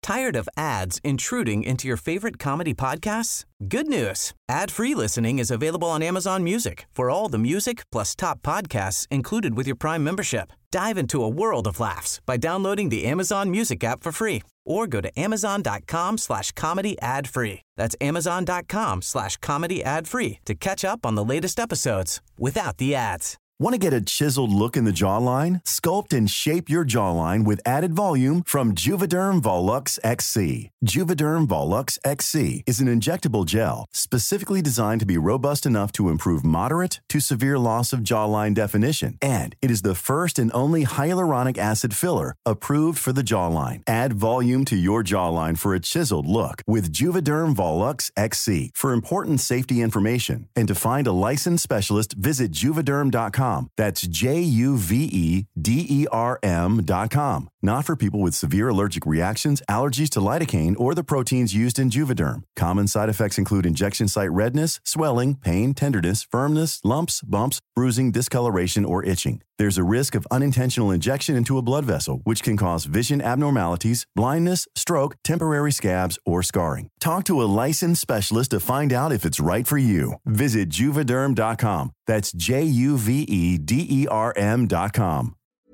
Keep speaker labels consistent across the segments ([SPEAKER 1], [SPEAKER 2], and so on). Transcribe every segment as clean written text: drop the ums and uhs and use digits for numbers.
[SPEAKER 1] Tired of ads intruding into your favorite comedy podcasts? Good news. Ad-free listening is available on Amazon Music for all the music plus top podcasts included with your Prime membership. Dive into a world of laughs by downloading the Amazon Music app for free or go to amazon.com/comedy ad-free. That's amazon.com/comedy ad-free to catch up on the latest episodes without the ads.
[SPEAKER 2] Want to get a chiseled look in the jawline? Sculpt and shape your jawline with added volume from Juvederm Volux XC. Juvederm Volux XC is an injectable gel specifically designed to be robust enough to improve moderate to severe loss of jawline definition. And it is the first and only hyaluronic acid filler approved for the jawline. Add volume to your jawline for a chiseled look with Juvederm Volux XC. For important safety information and to find a licensed specialist, visit juvederm.com. That's JUVEDERM.com. Not for people with severe allergic reactions, allergies to lidocaine, or the proteins used in Juvederm. Common side effects include injection site redness, swelling, pain, tenderness, firmness, lumps, bumps, bruising, discoloration, or itching. There's a risk of unintentional injection into a blood vessel, which can cause vision abnormalities, blindness, stroke, temporary scabs, or scarring. Talk to a licensed specialist to find out if it's right for you. Visit Juvederm.com. That's JUVEDERM.com.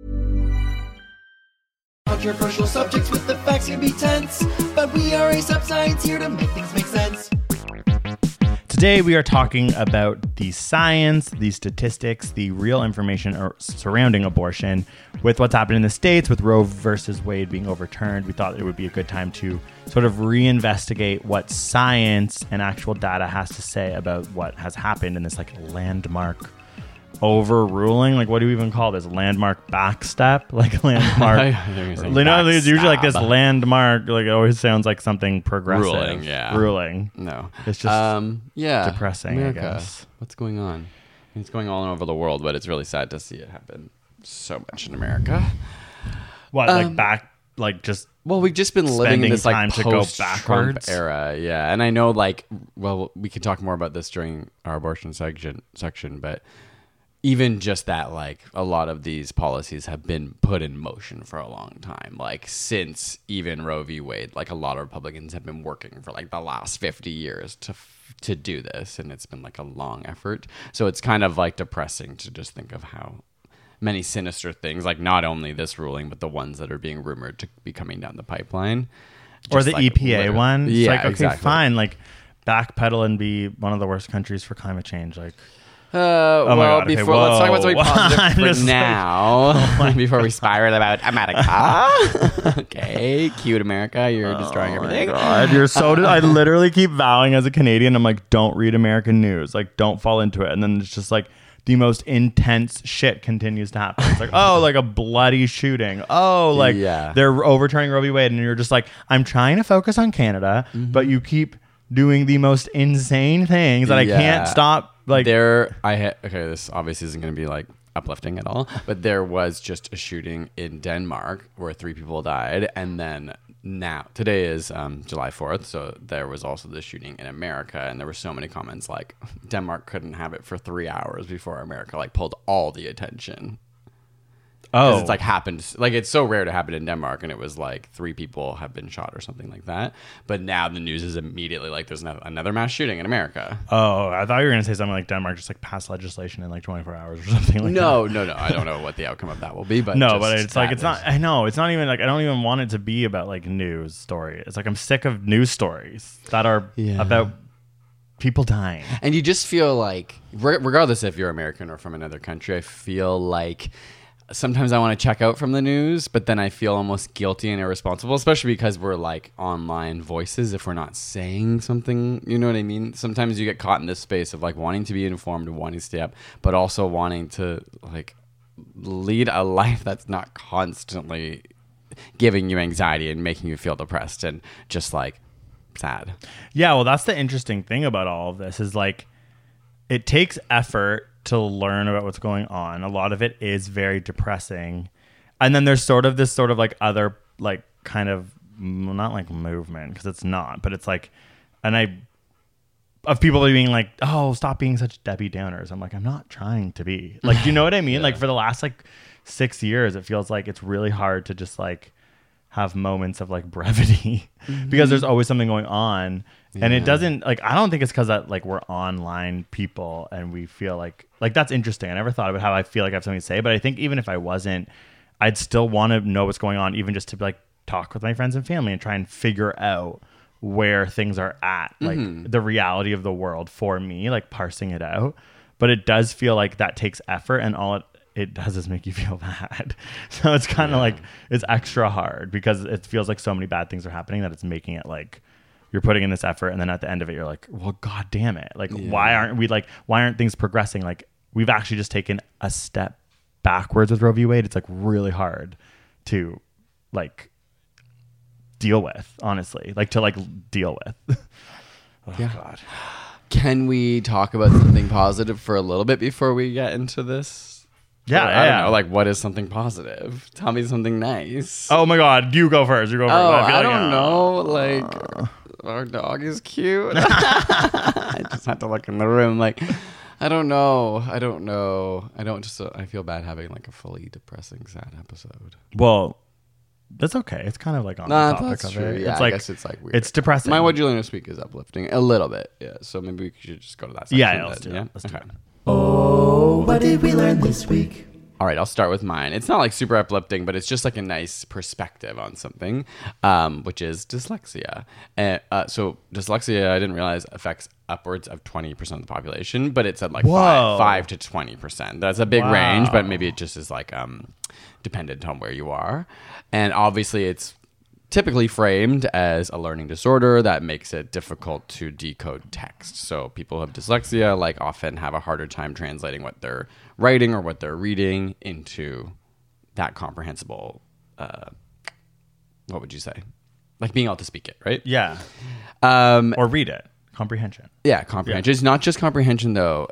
[SPEAKER 3] Controversial subjects with the facts can be tense, but we are A$AP Science here to make things make sense.
[SPEAKER 4] Today we are talking about the science, the statistics, the real information surrounding abortion with what's happened in the States with Roe versus Wade being overturned. We thought it would be a good time to sort of reinvestigate what science and actual data has to say about what has happened in this like landmark overruling. Like, what do you even call this? Landmark backstep? Like landmark. It's usually like this landmark. Like it always sounds like something progressive.
[SPEAKER 5] Ruling, yeah.
[SPEAKER 4] Ruling.
[SPEAKER 5] No.
[SPEAKER 4] It's just depressing,
[SPEAKER 5] America.
[SPEAKER 4] I guess.
[SPEAKER 5] What's going on? It's going all over the world, but it's really sad to see it happen so much in America.
[SPEAKER 4] What, like back, like just...
[SPEAKER 5] Well, we've just been living in this like post-Trump era, yeah. And I know, like, well, we can talk more about this during our abortion section, but even just that, like, a lot of these policies have been put in motion for a long time. Like, since even Roe v. Wade, like, a lot of Republicans have been working for, like, the last 50 years to do this. And it's been, like, a long effort. So it's kind of, like, depressing to just think of how many sinister things, like, not only this ruling, but the ones that are being rumored to be coming down the pipeline.
[SPEAKER 4] Or the EPA one. It's like, okay,
[SPEAKER 5] exactly.
[SPEAKER 4] Fine. Like, backpedal and be one of the worst countries for climate change. Like...
[SPEAKER 5] let's talk about something positive for now. Before we spiral about America. Okay, cute America, you're destroying everything.
[SPEAKER 4] God, you're so... I literally keep vowing as a Canadian, I'm like, don't read American news. Like, don't fall into it. And then it's just like, the most intense shit continues to happen. It's like, oh, like a bloody shooting. Oh, like they're overturning Roe v. Wade. And you're just like, I'm trying to focus on Canada, but you keep doing the most insane things that I can't stop. Like,
[SPEAKER 5] this obviously isn't going to be like uplifting at all, but there was just a shooting in Denmark where 3 people died, and then now today is July 4th, so there was also the shooting in America, and there were so many comments like Denmark couldn't have it for 3 hours before America like pulled all the attention. Oh, it's like happened, like it's so rare to happen in Denmark, and it was like 3 people have been shot or something like that. But now the news is immediately like there's another mass shooting in America.
[SPEAKER 4] Oh, I thought you were gonna say something like Denmark just like passed legislation in like 24 hours or something like that.
[SPEAKER 5] No. I don't know what the outcome of that will be, but
[SPEAKER 4] but it's like it's not. I know it's not even like I don't even want it to be about like news story. It's like I'm sick of news stories that are about people dying,
[SPEAKER 5] and you just feel like, regardless if you're American or from another country, I feel like sometimes I want to check out from the news, but then I feel almost guilty and irresponsible, especially because we're like online voices if we're not saying something, you know what I mean? Sometimes you get caught in this space of like wanting to be informed and wanting to stay up, but also wanting to like lead a life that's not constantly giving you anxiety and making you feel depressed and just like sad.
[SPEAKER 4] Yeah, well, that's the interesting thing about all of this is like it takes effort to learn about what's going on. A lot of it is very depressing. And then there's sort of like other like kind of not like movement, because it's not, but it's like of people being like, oh, stop being such Debbie Downers. I'm like, I'm not trying to be. Like, do you know what I mean? Like for the last like 6 years, it feels like it's really hard to just like have moments of like brevity because there's always something going on. And it doesn't like, I don't think it's because that like we're online people and we feel like that's interesting. I never thought about how I feel like I have something to say, but I think even if I wasn't, I'd still want to know what's going on, even just to like talk with my friends and family and try and figure out where things are at, like the reality of the world for me, like parsing it out. But it does feel like that takes effort, and all it does is make you feel bad. So it's kind of like it's extra hard because it feels like so many bad things are happening that it's making it like you're putting in this effort, and then at the end of it you're like, well, god damn it, like why aren't things progressing? Like we've actually just taken a step backwards with Roe v. Wade. It's like really hard to like deal with, honestly, like to like deal with. God.
[SPEAKER 5] Can we talk about something positive for a little bit before we get into this? I don't know, like what is something positive? Tell me something nice.
[SPEAKER 4] Oh my god, you go first.
[SPEAKER 5] I don't know, like our dog is cute. I just had to look in the room like I don't know. I feel bad having like a fully depressing, sad episode.
[SPEAKER 4] Well, that's okay. It's kind of like on the topic of it.
[SPEAKER 5] Yeah,
[SPEAKER 4] it's like,
[SPEAKER 5] I guess it's like weird.
[SPEAKER 4] It's depressing.
[SPEAKER 5] My What You Learned This Week is uplifting a little bit. Yeah. So maybe we should just go to that section.
[SPEAKER 4] Yeah, let's do it. Let's do it.
[SPEAKER 3] Oh, what did we learn this week?
[SPEAKER 5] All right, I'll start with mine. It's not like super uplifting, but it's just like a nice perspective on something, which is dyslexia. So dyslexia, I didn't realize, affects upwards of 20% of the population, but it said like 5 to 20%. That's a big range, but maybe it just is like dependent on where you are. And obviously it's typically framed as a learning disorder that makes it difficult to decode text. So people who have dyslexia like often have a harder time translating what they're writing or what they're reading into that comprehensible, what would you say? Like being able to speak it, right?
[SPEAKER 4] Yeah. Or read it. Comprehension.
[SPEAKER 5] Yeah, comprehension. Yeah. It's not just comprehension though.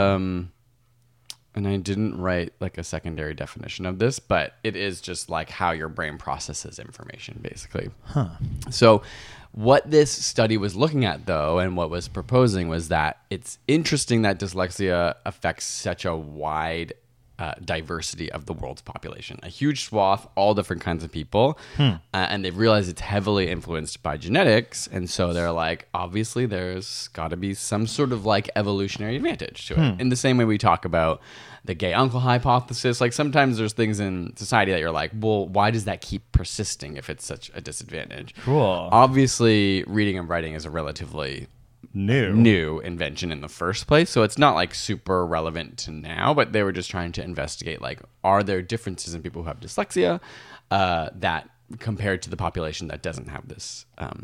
[SPEAKER 5] And I didn't write like a secondary definition of this, but it is just like how your brain processes information, basically. So what this study was looking at, though, and what was proposing was that it's interesting that dyslexia affects such a wide diversity of the world's population, a huge swath, all different kinds of people. And they've realized it's heavily influenced by genetics. And so they're like, obviously there's got to be some sort of like evolutionary advantage to it. In the same way we talk about the gay uncle hypothesis, like sometimes there's things in society that you're like, well, why does that keep persisting if it's such a disadvantage?
[SPEAKER 4] Cool.
[SPEAKER 5] Obviously, reading and writing is a relatively new invention in the first place, so it's not like super relevant to now, but they were just trying to investigate like, are there differences in people who have dyslexia that compared to the population that doesn't have this,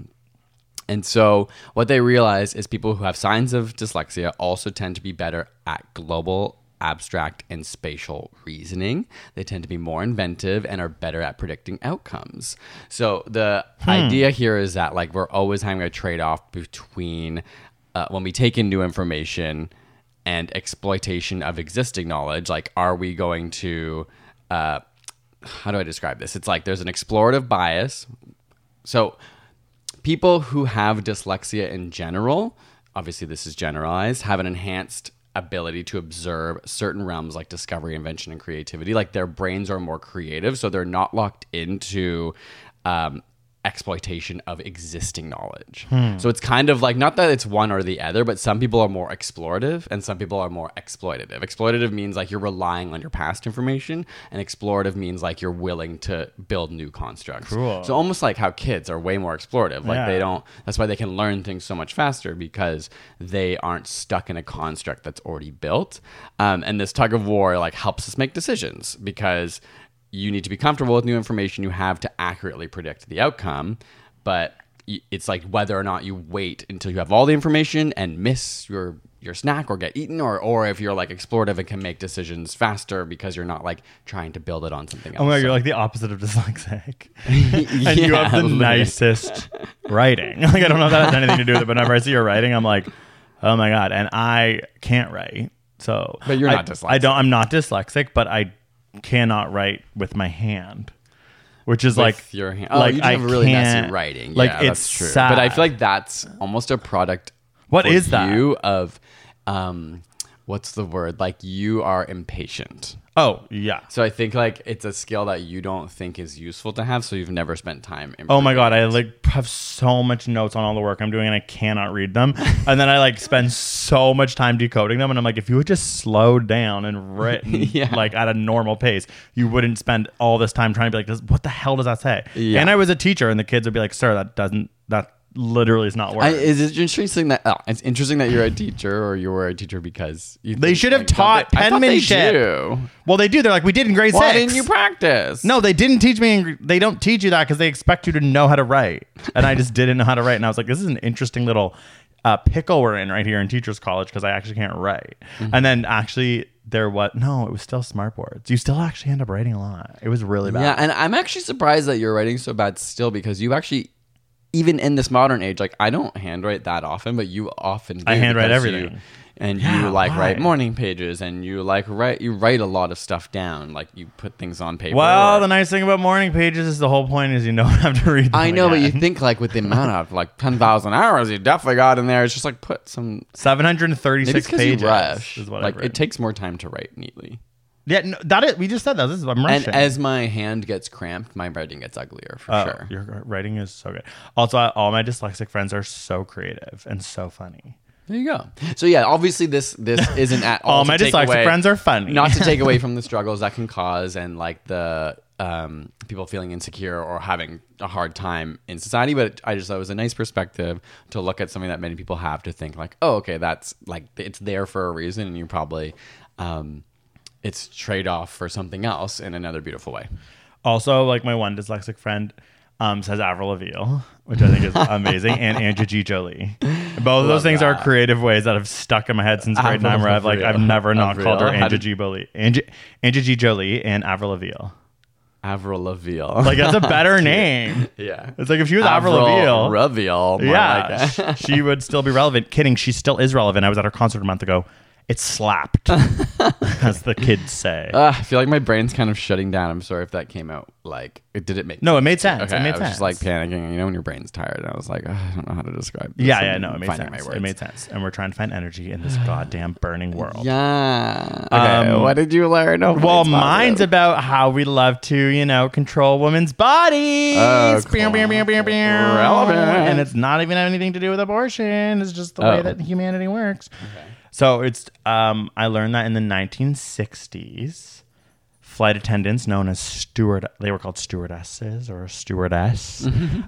[SPEAKER 5] and so what they realized is people who have signs of dyslexia also tend to be better at global, abstract, and spatial reasoning. They tend to be more inventive and are better at predicting outcomes. So the idea here is that like we're always having a trade-off between when we take in new information and exploitation of existing knowledge. Like, are we going to how do I describe this? It's like there's an explorative bias. So people who have dyslexia in general, obviously this is generalized, have an enhanced ability to observe certain realms like discovery, invention, and creativity. Like their brains are more creative, so they're not locked into exploitation of existing knowledge. So it's kind of like, not that it's one or the other, but some people are more explorative and some people are more exploitative. Exploitative means like you're relying on your past information, and explorative means like you're willing to build new constructs.
[SPEAKER 4] Cool.
[SPEAKER 5] So almost like how kids are way more explorative. Like they don't, that's why they can learn things so much faster, because they aren't stuck in a construct that's already built. And this tug of war like helps us make decisions, because you need to be comfortable with new information you have to accurately predict the outcome. But it's like whether or not you wait until you have all the information and miss your snack or get eaten, or if you're like explorative and can make decisions faster because you're not like trying to build it on something else.
[SPEAKER 4] Oh my God, you're like the opposite of dyslexic. And you have the nicest writing. Like, I don't know if that has anything to do with it, but whenever I see your writing, I'm like, oh my God. And I can't write. So
[SPEAKER 5] but you're not dyslexic.
[SPEAKER 4] I'm not dyslexic, but I cannot write with my hand, which is with like
[SPEAKER 5] your hand. Oh, like you just have really messy writing.
[SPEAKER 4] Like,
[SPEAKER 5] yeah,
[SPEAKER 4] it's
[SPEAKER 5] that's true.
[SPEAKER 4] sad.
[SPEAKER 5] But I feel like that's almost a product.
[SPEAKER 4] What is that?
[SPEAKER 5] You of what's the word? Like you are impatient.
[SPEAKER 4] Oh, yeah.
[SPEAKER 5] So I think like it's a skill that you don't think is useful to have, so you've never spent time
[SPEAKER 4] Oh my God, I like have so much notes on all the work I'm doing and I cannot read them. And then I like spend so much time decoding them, and I'm like, if you would just slow down and written like at a normal pace, you wouldn't spend all this time trying to be like, what the hell does that say? Yeah. And I was a teacher, and the kids would be like, sir, that literally is not working.
[SPEAKER 5] It's interesting that you're a teacher, or you were a teacher because
[SPEAKER 4] they should have taught penmanship. Well, they do. They're like, we did in grade 6.
[SPEAKER 5] Why didn't you practice?
[SPEAKER 4] No, they didn't teach me. They don't teach you that because they expect you to know how to write. And I just didn't know how to write. And I was like, this is an interesting little pickle we're in right here in teachers college because I actually can't write. Mm-hmm. And then actually it was still smartboards. You still actually end up writing a lot. It was really bad.
[SPEAKER 5] Yeah, and I'm actually surprised that you're writing so bad still, because you actually, even in this modern age, like I don't handwrite that often, but you often do.
[SPEAKER 4] I handwrite everything.
[SPEAKER 5] You write morning pages, and you write a lot of stuff down. Like you put things on paper.
[SPEAKER 4] Well, the nice thing about morning pages is the whole point is you don't have to read them
[SPEAKER 5] I know,
[SPEAKER 4] again.
[SPEAKER 5] but you think like with the amount of like 10,000 hours you definitely got in there, it's just like put some
[SPEAKER 4] 736 pages.
[SPEAKER 5] You rush.
[SPEAKER 4] Is what
[SPEAKER 5] like it takes more time to write neatly.
[SPEAKER 4] Yeah, no, we just said that. This is I'm rushing.
[SPEAKER 5] And as my hand gets cramped, my writing gets uglier for sure.
[SPEAKER 4] Your writing is so good. Also, all my dyslexic friends are so creative and so funny.
[SPEAKER 5] There you go. So yeah, obviously this isn't at all.
[SPEAKER 4] All my dyslexic friends are funny.
[SPEAKER 5] Not to take away from the struggles that can cause and like the people feeling insecure or having a hard time in society, but I just thought it was a nice perspective to look at something that many people have to think like, oh, okay, that's like it's there for a reason, and you probably it's trade off for something else in another beautiful way.
[SPEAKER 4] Also, like my one dyslexic friend says Avril Lavigne, which I think is amazing, and Angelina Jolie. Both of those things are creative ways that have stuck in my head since grade 9, where I've never not called her Angelina Jolie and Avril Lavigne.
[SPEAKER 5] Avril Lavigne.
[SPEAKER 4] Like that's a better name.
[SPEAKER 5] Yeah.
[SPEAKER 4] It's like if she was Avril Lavigne.
[SPEAKER 5] Yeah. Like
[SPEAKER 4] she would still be relevant. Kidding. She still is relevant. I was at her concert a month ago. It slapped, as the kids say.
[SPEAKER 5] I feel like my brain's kind of shutting down. I'm sorry if that came out like did it make
[SPEAKER 4] No, it made sense.
[SPEAKER 5] Okay,
[SPEAKER 4] it made
[SPEAKER 5] I was
[SPEAKER 4] sense.
[SPEAKER 5] just like panicking, you know, when your brain's tired. And I was like, I don't know how to describe this.
[SPEAKER 4] Yeah, no, it made sense. It made sense. And we're trying to find energy in this goddamn burning world.
[SPEAKER 5] Yeah. Okay, what did you learn?
[SPEAKER 4] Well, mine's about how we love to, control women's bodies.
[SPEAKER 5] Cool.
[SPEAKER 4] Relevant. And it's not even anything to do with abortion. It's just the way that humanity works. Okay. So it's I learned that in the 1960s, flight attendants known as they were called stewardesses or stewardess.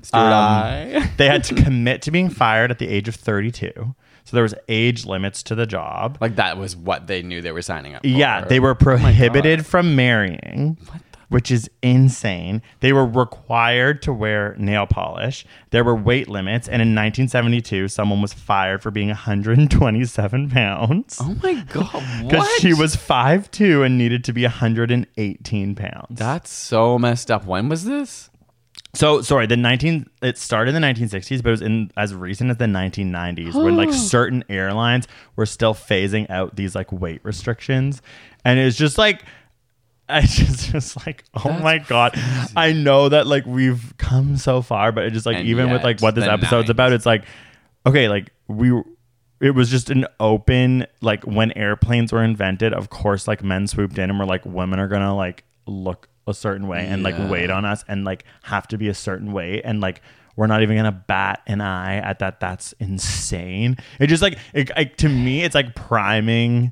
[SPEAKER 4] They had to commit to being fired at the age of 32. So there was age limits to the job.
[SPEAKER 5] Like that was what they knew they were signing up for.
[SPEAKER 4] Yeah, they were prohibited from marrying. Which is insane. They were required to wear nail polish. There were weight limits. And in 1972, someone was fired for being 127 pounds.
[SPEAKER 5] Oh my God. What?
[SPEAKER 4] Because she was 5'2" and needed to be 118 pounds.
[SPEAKER 5] That's so messed up. When was this?
[SPEAKER 4] So, sorry, it started in the 1960s, but it was as recent as the 1990s when like certain airlines were still phasing out these like weight restrictions. And it was just like, I just like, oh my God. Crazy. I know that like we've come so far, but it just like, and even with like what this episode's about, it's like, okay, like it was just an open, like when airplanes were invented, of course, like men swooped in and were like, women are gonna like look a certain way and like wait on us and like have to be a certain way. And like, we're not even gonna bat an eye at that. That's insane. It just like, to me, it's like priming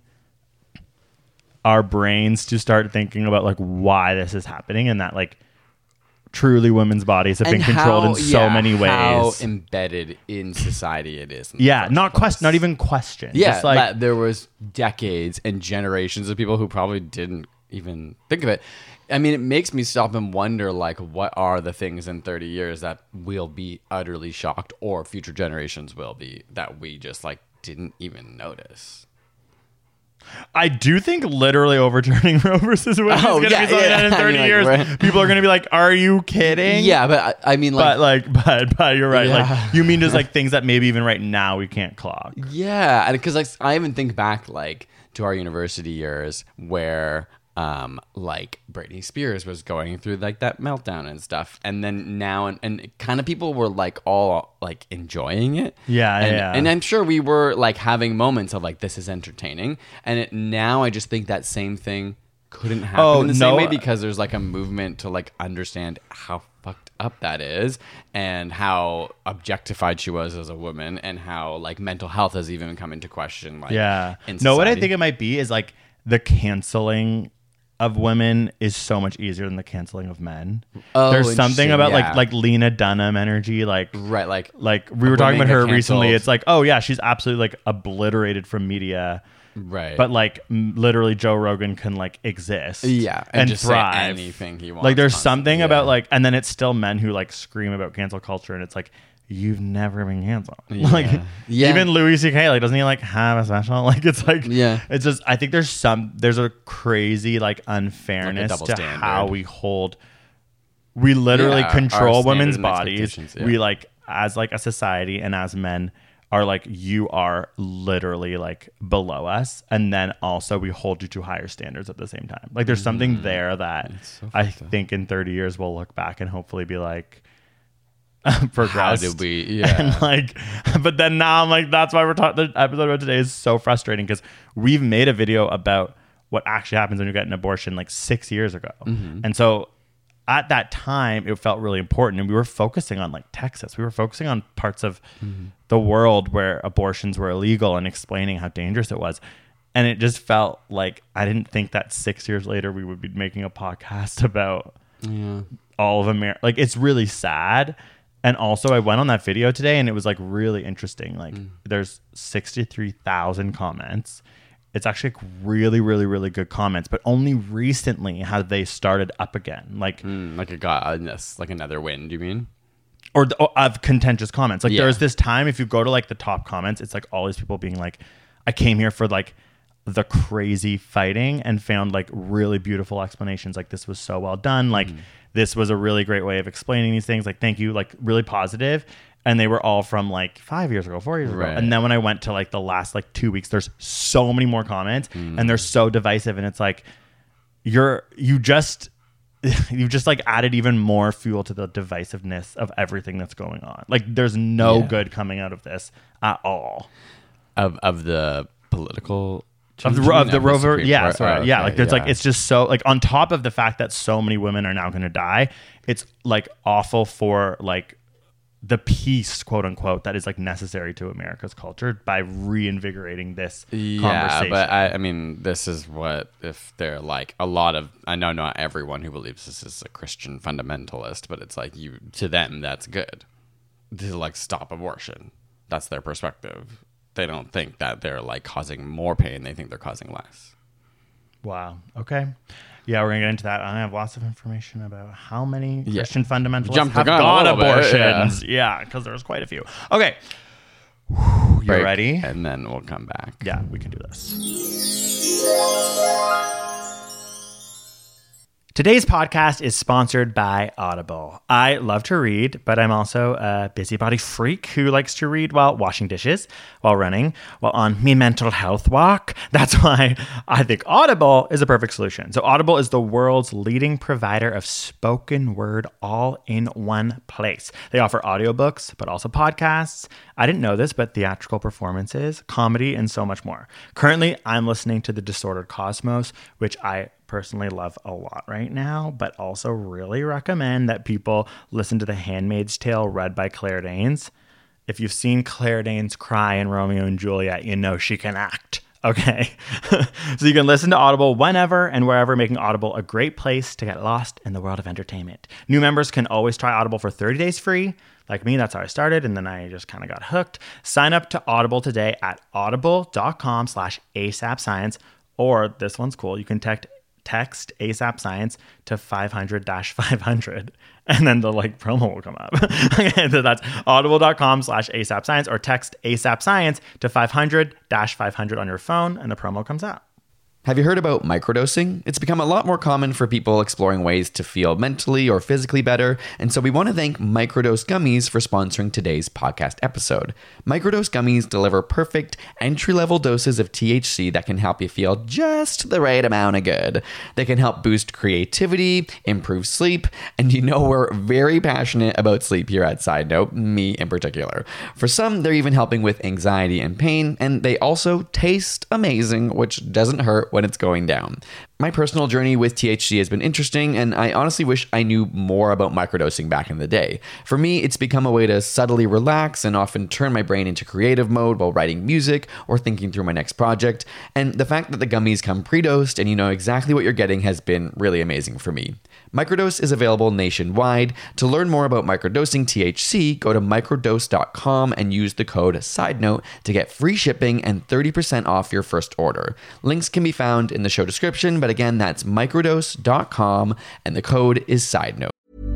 [SPEAKER 4] our brains to start thinking about like why this is happening, and that like truly women's bodies have been controlled in so many ways.
[SPEAKER 5] How embedded in society it is.
[SPEAKER 4] Not even question.
[SPEAKER 5] Yeah,
[SPEAKER 4] just like
[SPEAKER 5] there was decades and generations of people who probably didn't even think of it. I mean, it makes me stop and wonder, like, what are the things in 30 years that we'll be utterly shocked, or future generations will be, that we just like didn't even notice.
[SPEAKER 4] I do think literally overturning Roe versus Wade is going to be something that in 30 years people are going to be like, are you kidding?
[SPEAKER 5] Yeah, but I mean like...
[SPEAKER 4] But you're right. Yeah. Like, you mean just like things that maybe even right now we can't clock.
[SPEAKER 5] Yeah, because like, I even think back like to our university years where... like Britney Spears was going through like that meltdown and stuff, and then now and kind of people were like all like enjoying it. And I'm sure we were like having moments of like, this is entertaining, and now I just think that same thing couldn't happen in the same way, because there's like a movement to like understand how fucked up that is and how objectified she was as a woman and how like mental health has even come into question. Like, in
[SPEAKER 4] no, what I think it might be is like the canceling of women is so much easier than the canceling of men. There's something about like Lena Dunham energy, like
[SPEAKER 5] right,
[SPEAKER 4] like we were talking about her recently. It's like, oh yeah, she's absolutely like obliterated from media.
[SPEAKER 5] Right.
[SPEAKER 4] But like literally Joe Rogan can like exist.
[SPEAKER 5] Yeah.
[SPEAKER 4] And
[SPEAKER 5] just
[SPEAKER 4] thrive.
[SPEAKER 5] say anything he wants.
[SPEAKER 4] Like there's something about like, and then it's still men who like scream about cancel culture, and it's like, you've never been canceled.
[SPEAKER 5] Yeah.
[SPEAKER 4] Like even Louis C.K. like doesn't he like have a special? Like it's like, it's just, I think there's a crazy like unfairness like to standard. How we hold, we literally control women's bodies. Yeah. We like as like a society and as men are like, you are literally like below us, and then also we hold you to higher standards at the same time. Like there's something there that so I think in 30 years we'll look back and hopefully be like, progressed.
[SPEAKER 5] How did we? Yeah.
[SPEAKER 4] And like, but then now I'm like, that's why we're talking. The episode about today is so frustrating because we've made a video about what actually happens when you get an abortion like 6 years ago, and so at that time it felt really important, and we were focusing on like Texas. We were focusing on parts of the world where abortions were illegal and explaining how dangerous it was. And it just felt like I didn't think that 6 years later we would be making a podcast about all of America. Like it's really sad. And also I went on that video today and it was like really interesting. Like there's 63,000 comments. It's actually like really, really, really good comments, but only recently have they started up again. Like
[SPEAKER 5] it got like another win, do you mean?
[SPEAKER 4] Or of contentious comments. Like there's this time, if you go to like the top comments, it's like all these people being like, I came here for like the crazy fighting and found like really beautiful explanations. Like this was so well done. Like this was a really great way of explaining these things. Like, thank you. Like really positive. And they were all from like 5 years ago, 4 years ago. And then when I went to like the last like 2 weeks, there's so many more comments and they're so divisive. And it's like, you've just like added even more fuel to the divisiveness of everything that's going on. Like there's no good coming out of this at all.
[SPEAKER 5] Of the political
[SPEAKER 4] of the Rover, like there's like, it's just so like on top of the fact that so many women are now going to die, it's like awful for like the peace, quote unquote, that is like necessary to America's culture by reinvigorating this conversation.
[SPEAKER 5] But I mean, this is what, if they're like a lot of, I know not everyone who believes this is a Christian fundamentalist, but it's like to them, that's good to like stop abortion. That's their perspective. They don't think that they're like causing more pain. They think they're causing less.
[SPEAKER 4] Wow. Okay. Yeah, we're going to get into that. I have lots of information about how many Christian fundamentalists have got abortions. Yeah, because there's quite a few. Okay. You ready?
[SPEAKER 5] And then we'll come back.
[SPEAKER 4] Yeah, we can do this. Today's podcast is sponsored by Audible. I love to read, but I'm also a busybody freak who likes to read while washing dishes, while running, while on me mental health walk. That's why I think Audible is a perfect solution. So Audible is the world's leading provider of spoken word all in one place. They offer audiobooks, but also podcasts. I didn't know this, but theatrical performances, comedy, and so much more. Currently, I'm listening to The Disordered Cosmos, which I personally love a lot right now, but also really recommend that people listen to The Handmaid's Tale read by Claire Danes. If you've seen Claire Danes cry in Romeo and Juliet, you know she can act. Okay. So you can listen to Audible whenever and wherever, making Audible a great place to get lost in the world of entertainment. New members can always try Audible for 30 days free. Like me, that's how I started, and then I just kind of got hooked. Sign up to Audible today at audible.com/ASAPscience, or this one's cool. You can text ASAP Science to 500-500 and then the like promo will come up. Okay, so that's audible.com/ASAP Science, or text ASAP Science to 500-500 on your phone and the promo comes out.
[SPEAKER 6] Have you heard about microdosing? It's become a lot more common for people exploring ways to feel mentally or physically better, and so we want to thank Microdose Gummies for sponsoring today's podcast episode. Microdose Gummies deliver perfect entry-level doses of THC that can help you feel just the right amount of good. They can help boost creativity, improve sleep, and you know we're very passionate about sleep here at Side Note, me in particular. For some, they're even helping with anxiety and pain, and they also taste amazing, which doesn't hurt when it's going down. My personal journey with THC has been interesting, and I honestly wish I knew more about microdosing back in the day. For me, it's become a way to subtly relax and often turn my brain into creative mode while writing music or thinking through my next project. And the fact that the gummies come pre-dosed and you know exactly what you're getting has been really amazing for me. Microdose is available nationwide. To learn more about microdosing THC, go to microdose.com and use the code SIDENOTE to get free shipping and 30% off your first order. Links can be found in the show description, but again, that's microdose.com and the code is SIDENOTE.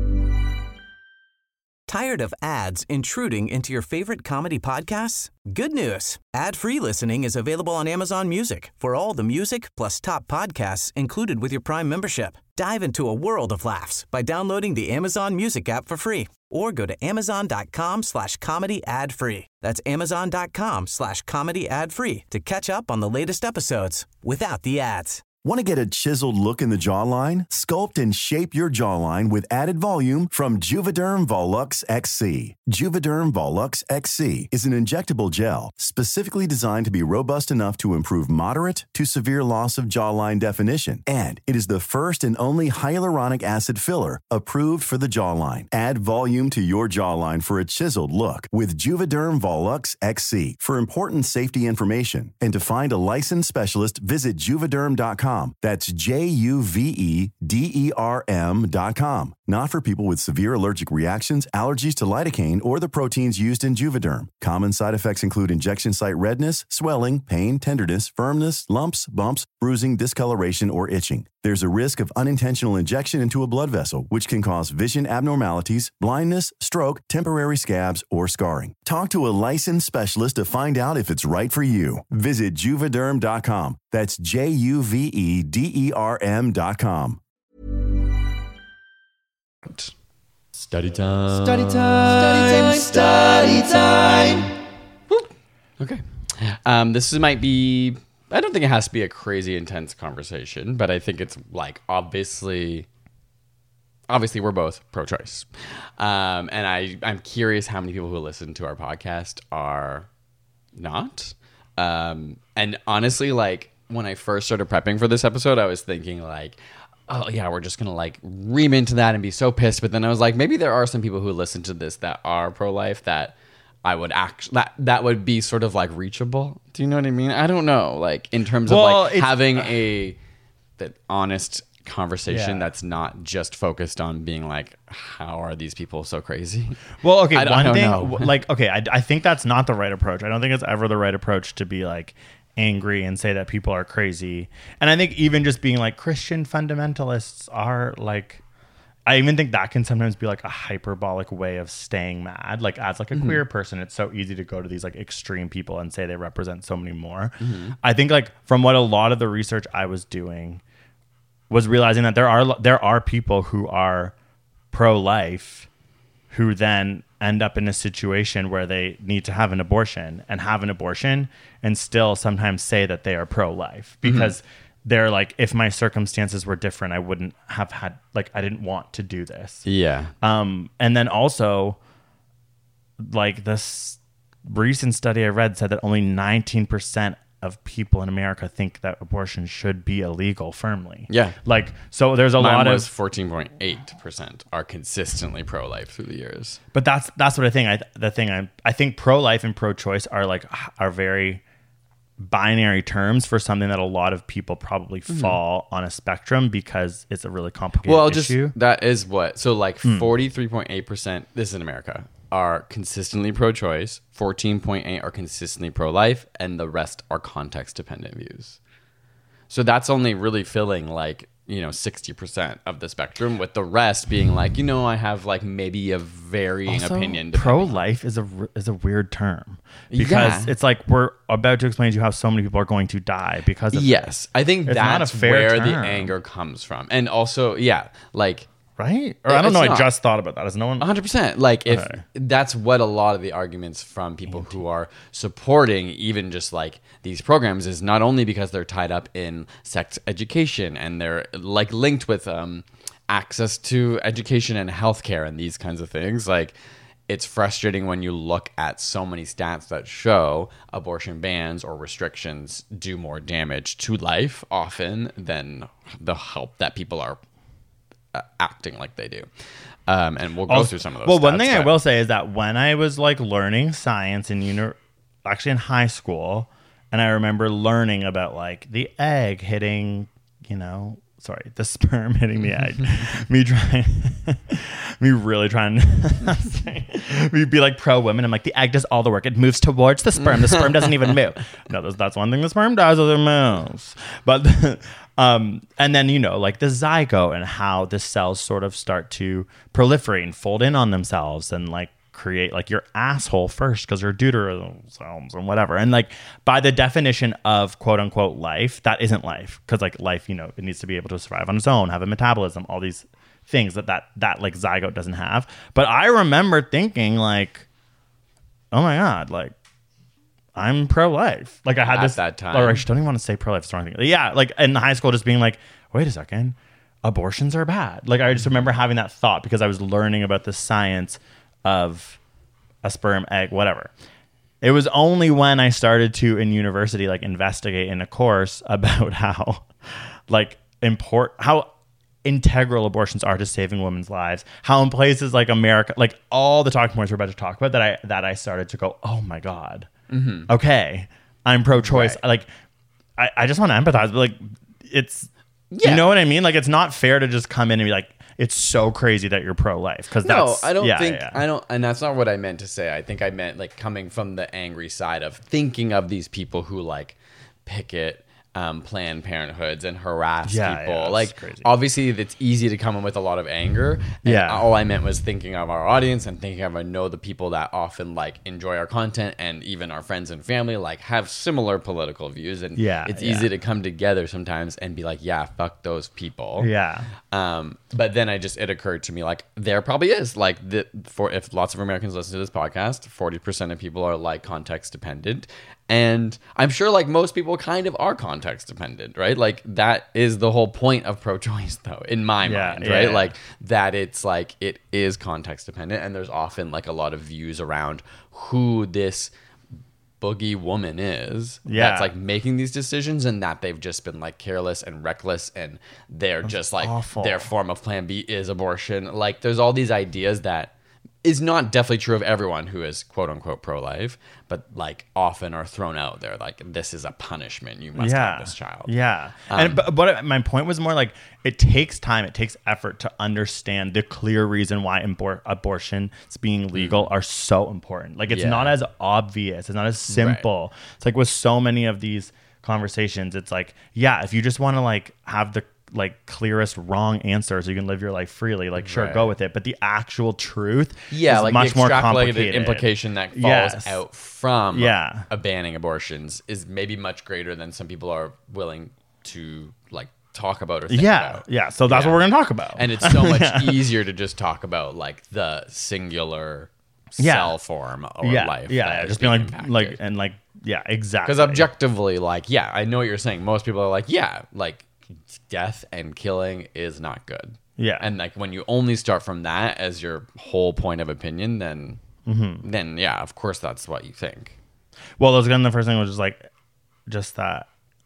[SPEAKER 1] Tired of ads intruding into your favorite comedy podcasts? Good news. Ad-free listening is available on Amazon Music for all the music plus top podcasts included with your Prime membership. Dive into a world of laughs by downloading the Amazon Music app for free or go to amazon.com/comedy ad-free. That's amazon.com/comedy ad-free to catch up on the latest episodes without the ads.
[SPEAKER 2] Want to get a chiseled look in the jawline? Sculpt and shape your jawline with added volume from Juvederm Volux XC. Juvederm Volux XC is an injectable gel specifically designed to be robust enough to improve moderate to severe loss of jawline definition. And it is the first and only hyaluronic acid filler approved for the jawline. Add volume to your jawline for a chiseled look with Juvederm Volux XC. For important safety information and to find a licensed specialist, visit juvederm.com. That's JUVEDERM.com. Not for people with severe allergic reactions, allergies to lidocaine, or the proteins used in Juvederm. Common side effects include injection site redness, swelling, pain, tenderness, firmness, lumps, bumps, bruising, discoloration, or itching. There's a risk of unintentional injection into a blood vessel, which can cause vision abnormalities, blindness, stroke, temporary scabs, or scarring. Talk to a licensed specialist to find out if it's right for you. Visit Juvederm.com. That's JUVEDERM.com.
[SPEAKER 5] Study time.
[SPEAKER 3] Study time. Study time.
[SPEAKER 5] Woo. Okay. This might be... I don't think it has to be a crazy intense conversation, but I think it's like obviously we're both pro-choice. And I'm curious how many people who listen to our podcast are not. And honestly, like when I first started prepping for this episode, I was thinking like, oh yeah, we're just gonna like ream into that and be so pissed. But then I was like, maybe there are some people who listen to this that are pro-life that I would that would be sort of like reachable. Do you know what I mean? I don't know. Like in terms of like having that honest conversation that's not just focused on being like, how are these people so crazy?
[SPEAKER 4] Well, okay, one thing, like, okay, I think that's not the right approach. I don't think it's ever the right approach to be like angry and say that people are crazy. And I think even just being like Christian fundamentalists are like, I even think that can sometimes be like a hyperbolic way of staying mad. Like as like a queer person, it's so easy to go to these like extreme people and say they represent so many more. I think like from what a lot of the research I was doing was realizing that there are people who are pro-life who then end up in a situation where they need to have an abortion and still sometimes say that they are pro-life because they're like, if my circumstances were different, I wouldn't have had, like, I didn't want to do this.
[SPEAKER 5] Yeah.
[SPEAKER 4] And then also, like, this recent study I read said that only 19% of people in America think that abortion should be illegal firmly.
[SPEAKER 5] Yeah.
[SPEAKER 4] Like, so there's a lot of...
[SPEAKER 5] 14.8% are consistently pro-life through the years.
[SPEAKER 4] But that's what I think. I think pro-life and pro-choice are very binary terms for something that a lot of people probably fall on a spectrum because it's a really complicated issue.
[SPEAKER 5] That is what, so like 43.8%, this is in America, are consistently pro-choice, 14.8 are consistently pro-life, and the rest are context-dependent views. So that's only really filling like, 60% of the spectrum, with the rest being like, I have like maybe a varying opinion.
[SPEAKER 4] Pro-life is a weird term because it's like we're about to explain to you how so many people are going to die because of
[SPEAKER 5] this. I think that's where the anger comes from. And also, like...
[SPEAKER 4] Right? Or I don't know. I just thought about that. Is no one
[SPEAKER 5] 100%? Like if that's what a lot of the arguments from people who are supporting even just like these programs is not only because they're tied up in sex education and they're like linked with access to education and healthcare and these kinds of things. Like it's frustrating when you look at so many stats that show abortion bans or restrictions do more damage to life often than the help that people are acting like they do. And we'll go through some of those.
[SPEAKER 4] Well, one thing I will say is that when I was like learning science actually in high school, and I remember learning about like the egg hitting, the sperm hitting the egg. me really trying me be like pro women. I'm like, the egg does all the work. It moves towards the sperm. The sperm doesn't even move. No, that's one thing the sperm does, is it moves. But and then like the zygote and how the cells sort of start to proliferate and fold in on themselves and like create like your asshole first because your deuteral cells and whatever. And like by the definition of quote unquote life, that isn't life, because like life, it needs to be able to survive on its own, have a metabolism, all these things that like zygote doesn't have. But I remember thinking like, oh my God, like I'm pro-life. Like I had this
[SPEAKER 5] that time,
[SPEAKER 4] or I don't even want to say pro-life, it's the wrong thing. Yeah, like in high school, just being like, wait a second, abortions are bad. Like I just remember having that thought because I was learning about the science of a sperm, egg, whatever. It was only when I started to in university like investigate in a course about how like how integral abortions are to saving women's lives, how in places like America, like all the talking points we're about to talk about, that I started to go, oh my God, okay, I'm pro-choice. Right. Like I just want to empathize, but like it's you know what I mean? Like it's not fair to just come in and be like, it's so crazy that you're pro-life, because
[SPEAKER 5] I don't, and that's not what I meant to say. I think I meant like coming from the angry side of thinking of these people who like picket Planned Parenthoods and harass people. Like crazy. Obviously it's easy to come in with a lot of anger. And all I meant was thinking of our audience and thinking of the people that often like enjoy our content, and even our friends and family like have similar political views. And it's easy to come together sometimes and be like, yeah, fuck those people. Yeah. But then it occurred to me like there probably is like if lots of Americans listen to this podcast, 40% of people are like context dependent. And I'm sure like most people kind of are context dependent, right? Like that is the whole point of pro-choice though, in my mind, right? Yeah. Like that it's like it is context dependent, and there's often like a lot of views around who this boogie woman is that's like making these decisions, and that they've just been like careless and reckless, and they're just like awful. Their form of plan B is abortion. Like there's all these ideas that is not definitely true of everyone who is quote unquote pro-life, but like often are thrown out there like this is a punishment, you must have this child. But
[SPEAKER 4] my point was more like it takes time, it takes effort to understand the clear reason why abortions being legal are so important. Like it's not as obvious, it's not as simple. Right. It's like with so many of these conversations, it's like if you just want to like have the like clearest wrong answer so you can live your life freely, like sure, go with it, but the actual truth is
[SPEAKER 5] like
[SPEAKER 4] much
[SPEAKER 5] the
[SPEAKER 4] more complicated.
[SPEAKER 5] Implication that falls out from banning abortions is maybe much greater than some people are willing to like talk about or think about.
[SPEAKER 4] So that's what we're gonna talk about,
[SPEAKER 5] and it's so much easier to just talk about like the singular cell form or life
[SPEAKER 4] just being exactly,
[SPEAKER 5] because objectively like I know what you're saying, most people are like like death and killing is not good. And like when you only start from that as your whole point of opinion, then of course that's what you think.
[SPEAKER 4] Well, the first thing was just that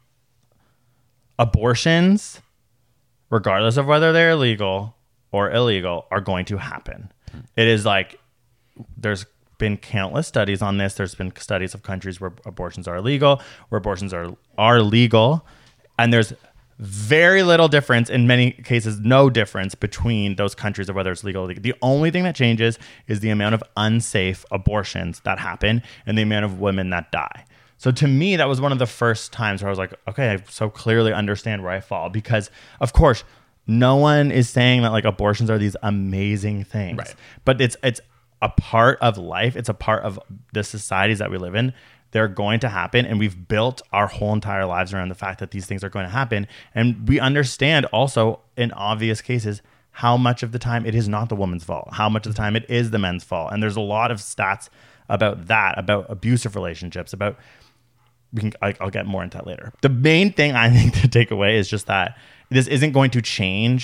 [SPEAKER 4] abortions, regardless of whether they're legal or illegal, are going to happen. It is like there's been countless studies on this. There's been studies of countries where abortions are illegal, where abortions are legal, and there's very little difference, in many cases no difference, between those countries of whether it's legal or illegal. The only thing that changes is the amount of unsafe abortions that happen and the amount of women that die. So to me, that was one of the first times where I was like, okay, I so clearly understand where I fall, because of course no one is saying that like abortions are these amazing things, right? But it's a part of life. It's a part of the societies that we live in. They're going to happen, and we've built our whole entire lives around the fact that these things are going to happen. And we understand also in obvious cases how much of the time it is not the woman's fault, how much of the time it is the men's fault. And there's a lot of stats about that, about abusive relationships, about I'll get more into that later. The main thing I think to take away is just that this isn't going to change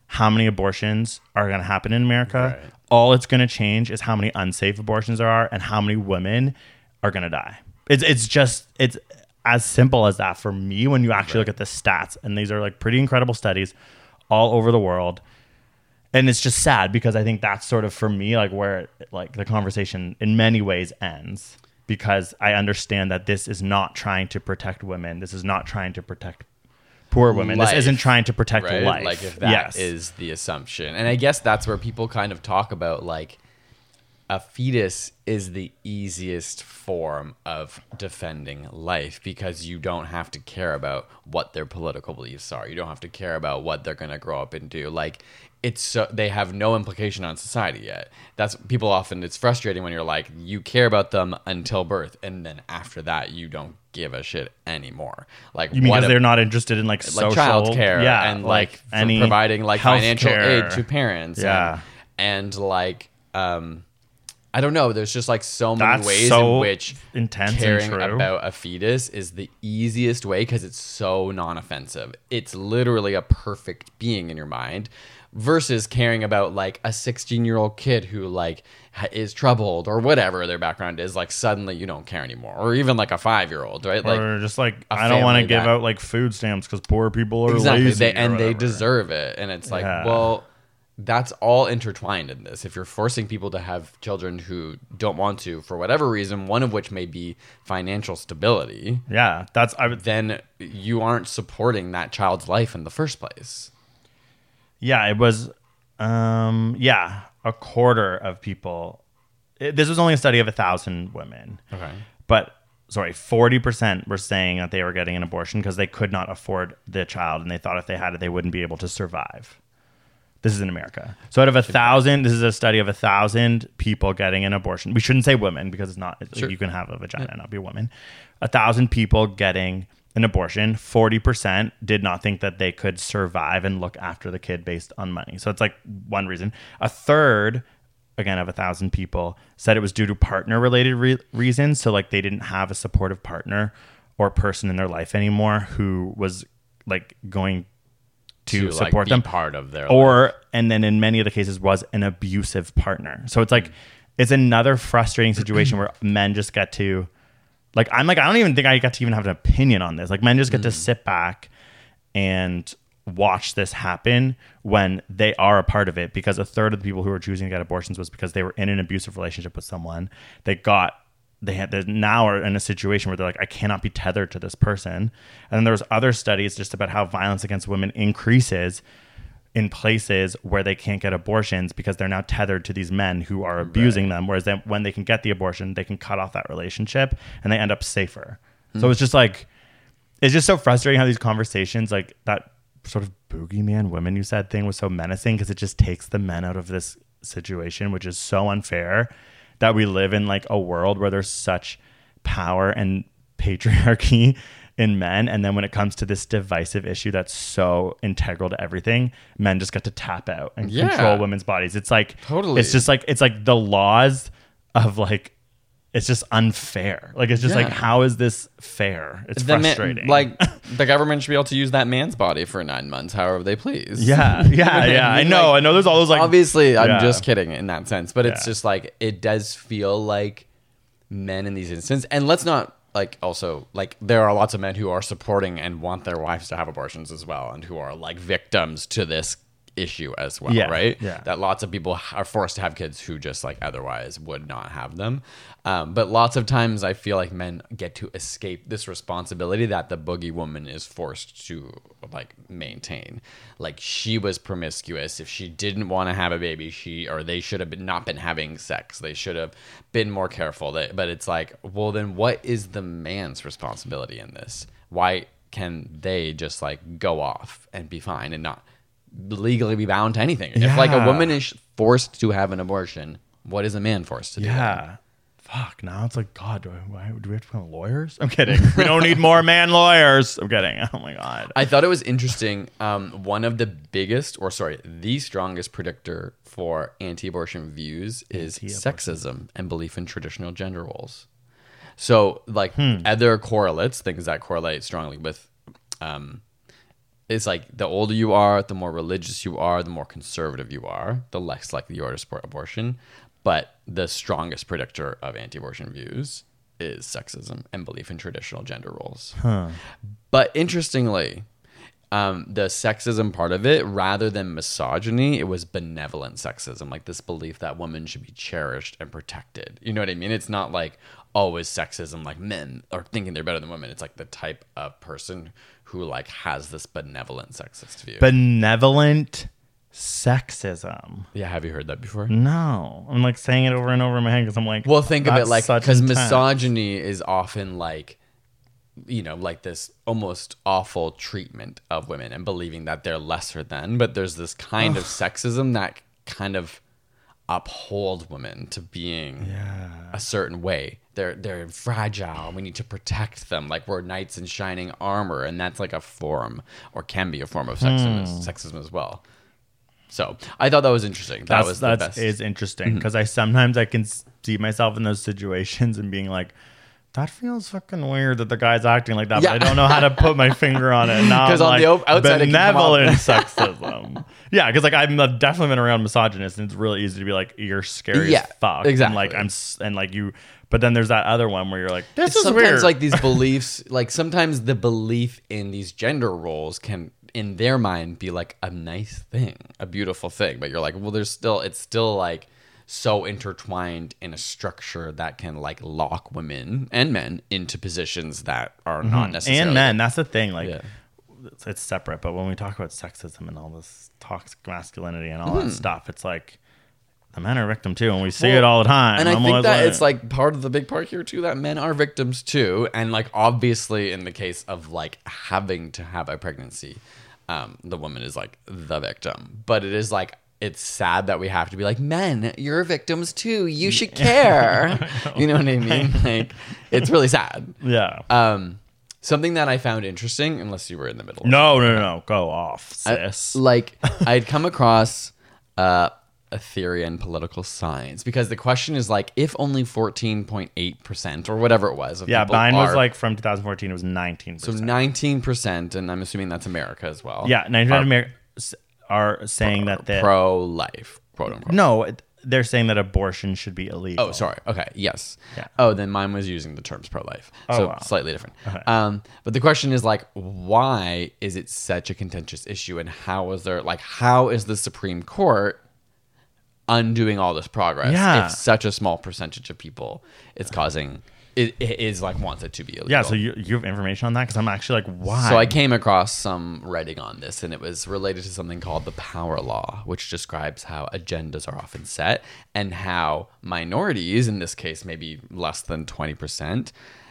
[SPEAKER 4] how many abortions are going to happen in America.
[SPEAKER 5] Right.
[SPEAKER 4] All it's going to change is how many unsafe abortions there are and how many women are going to die. It's as simple as that for me when you actually look at the stats. And these are like pretty incredible studies all over the world. And it's just sad because I think that's sort of for me like where like the conversation in many ways ends, because I understand that this is not trying to protect women. This is not trying to protect poor women. This isn't trying to protect life.
[SPEAKER 5] Like if that is the assumption. And I guess that's where people kind of talk about like a fetus is the easiest form of defending life because you don't have to care about what their political beliefs are. You don't have to care about what they're going to grow up and do. Like it's so they have no implication on society yet. That's people often, it's frustrating when you're like, you care about them until birth. And then after that, you don't give a shit anymore. Like
[SPEAKER 4] you mean because they're not interested in like social
[SPEAKER 5] childcare and like
[SPEAKER 4] any
[SPEAKER 5] providing like financial
[SPEAKER 4] care.
[SPEAKER 5] aid to parents.
[SPEAKER 4] Yeah.
[SPEAKER 5] And like, I don't know. There's just like so many ways in which caring about a fetus is the easiest way because it's so non-offensive. It's literally a perfect being in your mind versus caring about like a 16-year-old kid who like is troubled or whatever their background is. Like suddenly you don't care anymore, or even like a 5-year-old, right? Like
[SPEAKER 4] or just like I don't want to give out like food stamps because poor people are lazy
[SPEAKER 5] and they deserve it. And it's like, well. That's all intertwined in this. If you're forcing people to have children who don't want to, for whatever reason, one of which may be financial stability, then you aren't supporting that child's life in the first place.
[SPEAKER 4] Yeah, it was, a quarter of people. This was only a study of 1,000 women.
[SPEAKER 5] Okay.
[SPEAKER 4] But, 40% were saying that they were getting an abortion because they could not afford the child, and they thought if they had it, they wouldn't be able to survive. This is in America. So out of 1,000, this is a study of 1,000 people getting an abortion. We shouldn't say women because it's not, sure. You can have a vagina and not be a woman. 1,000 people getting an abortion, 40% did not think that they could survive and look after the kid based on money. So it's like one reason. A third, again, of 1,000 people said it was due to partner related reasons. So like they didn't have a supportive partner or person in their life anymore who was like going to support them,
[SPEAKER 5] part of their
[SPEAKER 4] or
[SPEAKER 5] life.
[SPEAKER 4] And then in many of the cases was an abusive partner. So it's like it's another frustrating situation where men just get to like I don't even think I get to even have an opinion on this. Like men just get to sit back and watch this happen when they are a part of it, because a third of the people who were choosing to get abortions was because they were in an abusive relationship with someone. They now are in a situation where they're like, I cannot be tethered to this person. And then there was other studies just about how violence against women increases in places where they can't get abortions because they're now tethered to these men who are abusing them. Whereas then when they can get the abortion, they can cut off that relationship and they end up safer. So it's just like, it's just so frustrating how these conversations, like that sort of boogeyman women you said thing was so menacing because it just takes the men out of this situation, which is so unfair. That we live in like a world where there's such power and patriarchy in men. And then when it comes to this divisive issue that's so integral to everything, men just get to tap out and control women's bodies. It's like, totally. It's just like, it's like the laws of like, it's just unfair. Like, it's just like, how is this fair? It's frustrating.
[SPEAKER 5] Like the government should be able to use that man's body for 9 months, however they please.
[SPEAKER 4] Yeah. I know. I know there's all those like,
[SPEAKER 5] obviously I'm just kidding in that sense, but it's just like, it does feel like men in these instances, and let's not like also like there are lots of men who are supporting and want their wives to have abortions as well. And who are like victims to this issue as well, right? Yeah. That lots of people are forced to have kids who just like otherwise would not have them. But lots of times I feel like men get to escape this responsibility that the boogie woman is forced to like maintain. Like she was promiscuous. If she didn't want to have a baby, they should have not been having sex. They should have been more careful. But it's like, well, then what is the man's responsibility in this? Why can they just like go off and be fine and not legally be bound to anything? If like a woman is forced to have an abortion, what is a man forced to do?
[SPEAKER 4] Fuck, now it's like, God, do we have to become lawyers? I'm kidding. We don't need more man lawyers. I'm kidding. Oh my God.
[SPEAKER 5] I thought it was interesting. One of the the strongest predictor for anti-abortion views is sexism and belief in traditional gender roles. So like other correlates, things that correlate strongly with it's like the older you are, the more religious you are, the more conservative you are, the less likely you are to support abortion. But the strongest predictor of anti-abortion views is sexism and belief in traditional gender roles. But interestingly, the sexism part of it, rather than misogyny, it was benevolent sexism, like this belief that women should be cherished and protected. You know what I mean? It's not like always sexism, like men are thinking they're better than women. It's like the type of person who like has this benevolent sexist view.
[SPEAKER 4] Benevolent sexism.
[SPEAKER 5] Yeah, have you heard that before?
[SPEAKER 4] No, I'm like saying it over and over in my head because I'm like,
[SPEAKER 5] well, think of it like, because misogyny is often like, you know, like this almost awful treatment of women and believing that they're lesser than, but there's this kind of sexism that kind of uphold women to being a certain way. They're fragile. We need to protect them like we're knights in shining armor, and that's like a form, or can be a form of sexism as well. So I thought that was interesting. That
[SPEAKER 4] is interesting because I can see myself in those situations and being like, that feels fucking weird that the guy's acting like that, but I don't know how to put my finger on it. Because on the outside, benevolent sexism. Yeah, because like I've definitely been around misogynists, and it's really easy to be like, you're scary as fuck.
[SPEAKER 5] Exactly.
[SPEAKER 4] And like but then there's that other one where you're like, this is
[SPEAKER 5] sometimes
[SPEAKER 4] weird.
[SPEAKER 5] Like these beliefs, like sometimes the belief in these gender roles can, in their mind, be like a nice thing, a beautiful thing, but you're like, well, it's still like so intertwined in a structure that can like lock women and men into positions that are not necessarily.
[SPEAKER 4] And men, that's the thing. Like it's separate, but when we talk about sexism and all this toxic masculinity and all that stuff, it's like the men are victim too, and we see it all the time.
[SPEAKER 5] And I think that it's like part of the big part here too, that men are victims too, and like obviously in the case of like having to have a pregnancy, the woman is like the victim, but it is like, it's sad that we have to be like, men, you're victims too. You should care. You know what I mean? Like, it's really sad.
[SPEAKER 4] Yeah.
[SPEAKER 5] Something that I found interesting, unless you were in the middle.
[SPEAKER 4] No. Go off, sis.
[SPEAKER 5] I'd come across a theory in political science, because the question is like, if only 14.8% or whatever it was.
[SPEAKER 4] Mine was like from 2014, it was 19%.
[SPEAKER 5] So 19%, and I'm assuming that's America as well.
[SPEAKER 4] Yeah, 19% America are saying that
[SPEAKER 5] pro-life, quote unquote.
[SPEAKER 4] No, they're saying that abortion should be illegal.
[SPEAKER 5] Oh, sorry. Okay. Yes.
[SPEAKER 4] Yeah.
[SPEAKER 5] Oh, then mine was using the terms pro-life. So slightly different.
[SPEAKER 4] Okay.
[SPEAKER 5] But the question is like, why is it such a contentious issue, and how is the Supreme Court undoing all this progress if such a small percentage of people is causing it is like wants it to be illegal?
[SPEAKER 4] Yeah, so you have information on that? Because I'm actually like, why?
[SPEAKER 5] So I came across some writing on this, and it was related to something called the power law, which describes how agendas are often set and how minorities, in this case maybe less than 20%,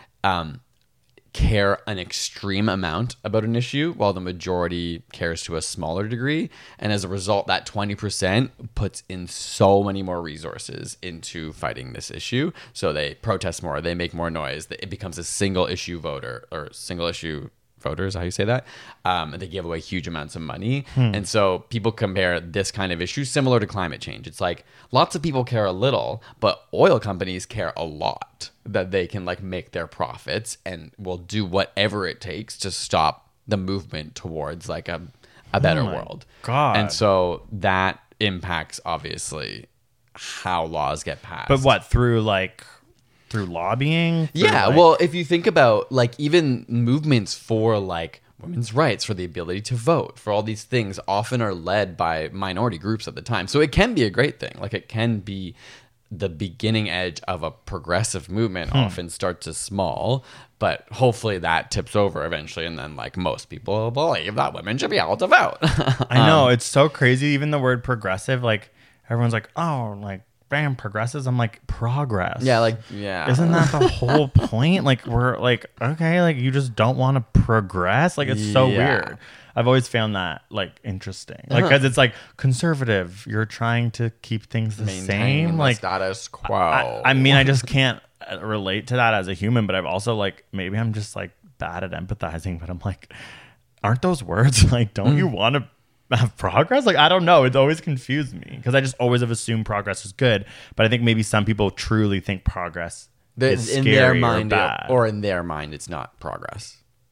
[SPEAKER 5] care an extreme amount about an issue, while the majority cares to a smaller degree. And as a result, that 20% puts in so many more resources into fighting this issue. So they protest more, they make more noise, it becomes a single issue voter, or single issue voters, how you say that, and they give away huge amounts of money. And so people compare this kind of issue similar to climate change. It's like lots of people care a little, but oil companies care a lot, that they can like make their profits and will do whatever it takes to stop the movement towards like a better world.
[SPEAKER 4] God.
[SPEAKER 5] And so that impacts obviously how laws get passed.
[SPEAKER 4] But what, through lobbying?
[SPEAKER 5] Well, if you think about like even movements for like women's rights, for the ability to vote, for all these things often are led by minority groups at the time. So it can be a great thing. Like it can be the beginning edge of a progressive movement. Often starts as small, but hopefully that tips over eventually, and then like most people believe that women should be able to vote.
[SPEAKER 4] I know, it's so crazy. Even the word progressive, like everyone's like, oh, like bam, progressives. I'm like, progress.
[SPEAKER 5] Yeah.
[SPEAKER 4] Isn't that the whole point? Like we're like, okay, like you just don't want to progress. Like it's so weird. I've always found that like interesting, like because it's like conservative. You're trying to keep things the same, like
[SPEAKER 5] status quo.
[SPEAKER 4] I mean, I just can't relate to that as a human, but I've also like, maybe I'm just like bad at empathizing, but I'm like, aren't those words like, don't you want to have progress? Like, I don't know. It's always confused me because I just always have assumed progress is good, but I think maybe some people truly think progress is scary
[SPEAKER 5] in their mind,
[SPEAKER 4] or bad.
[SPEAKER 5] Or in their mind, it's not progress.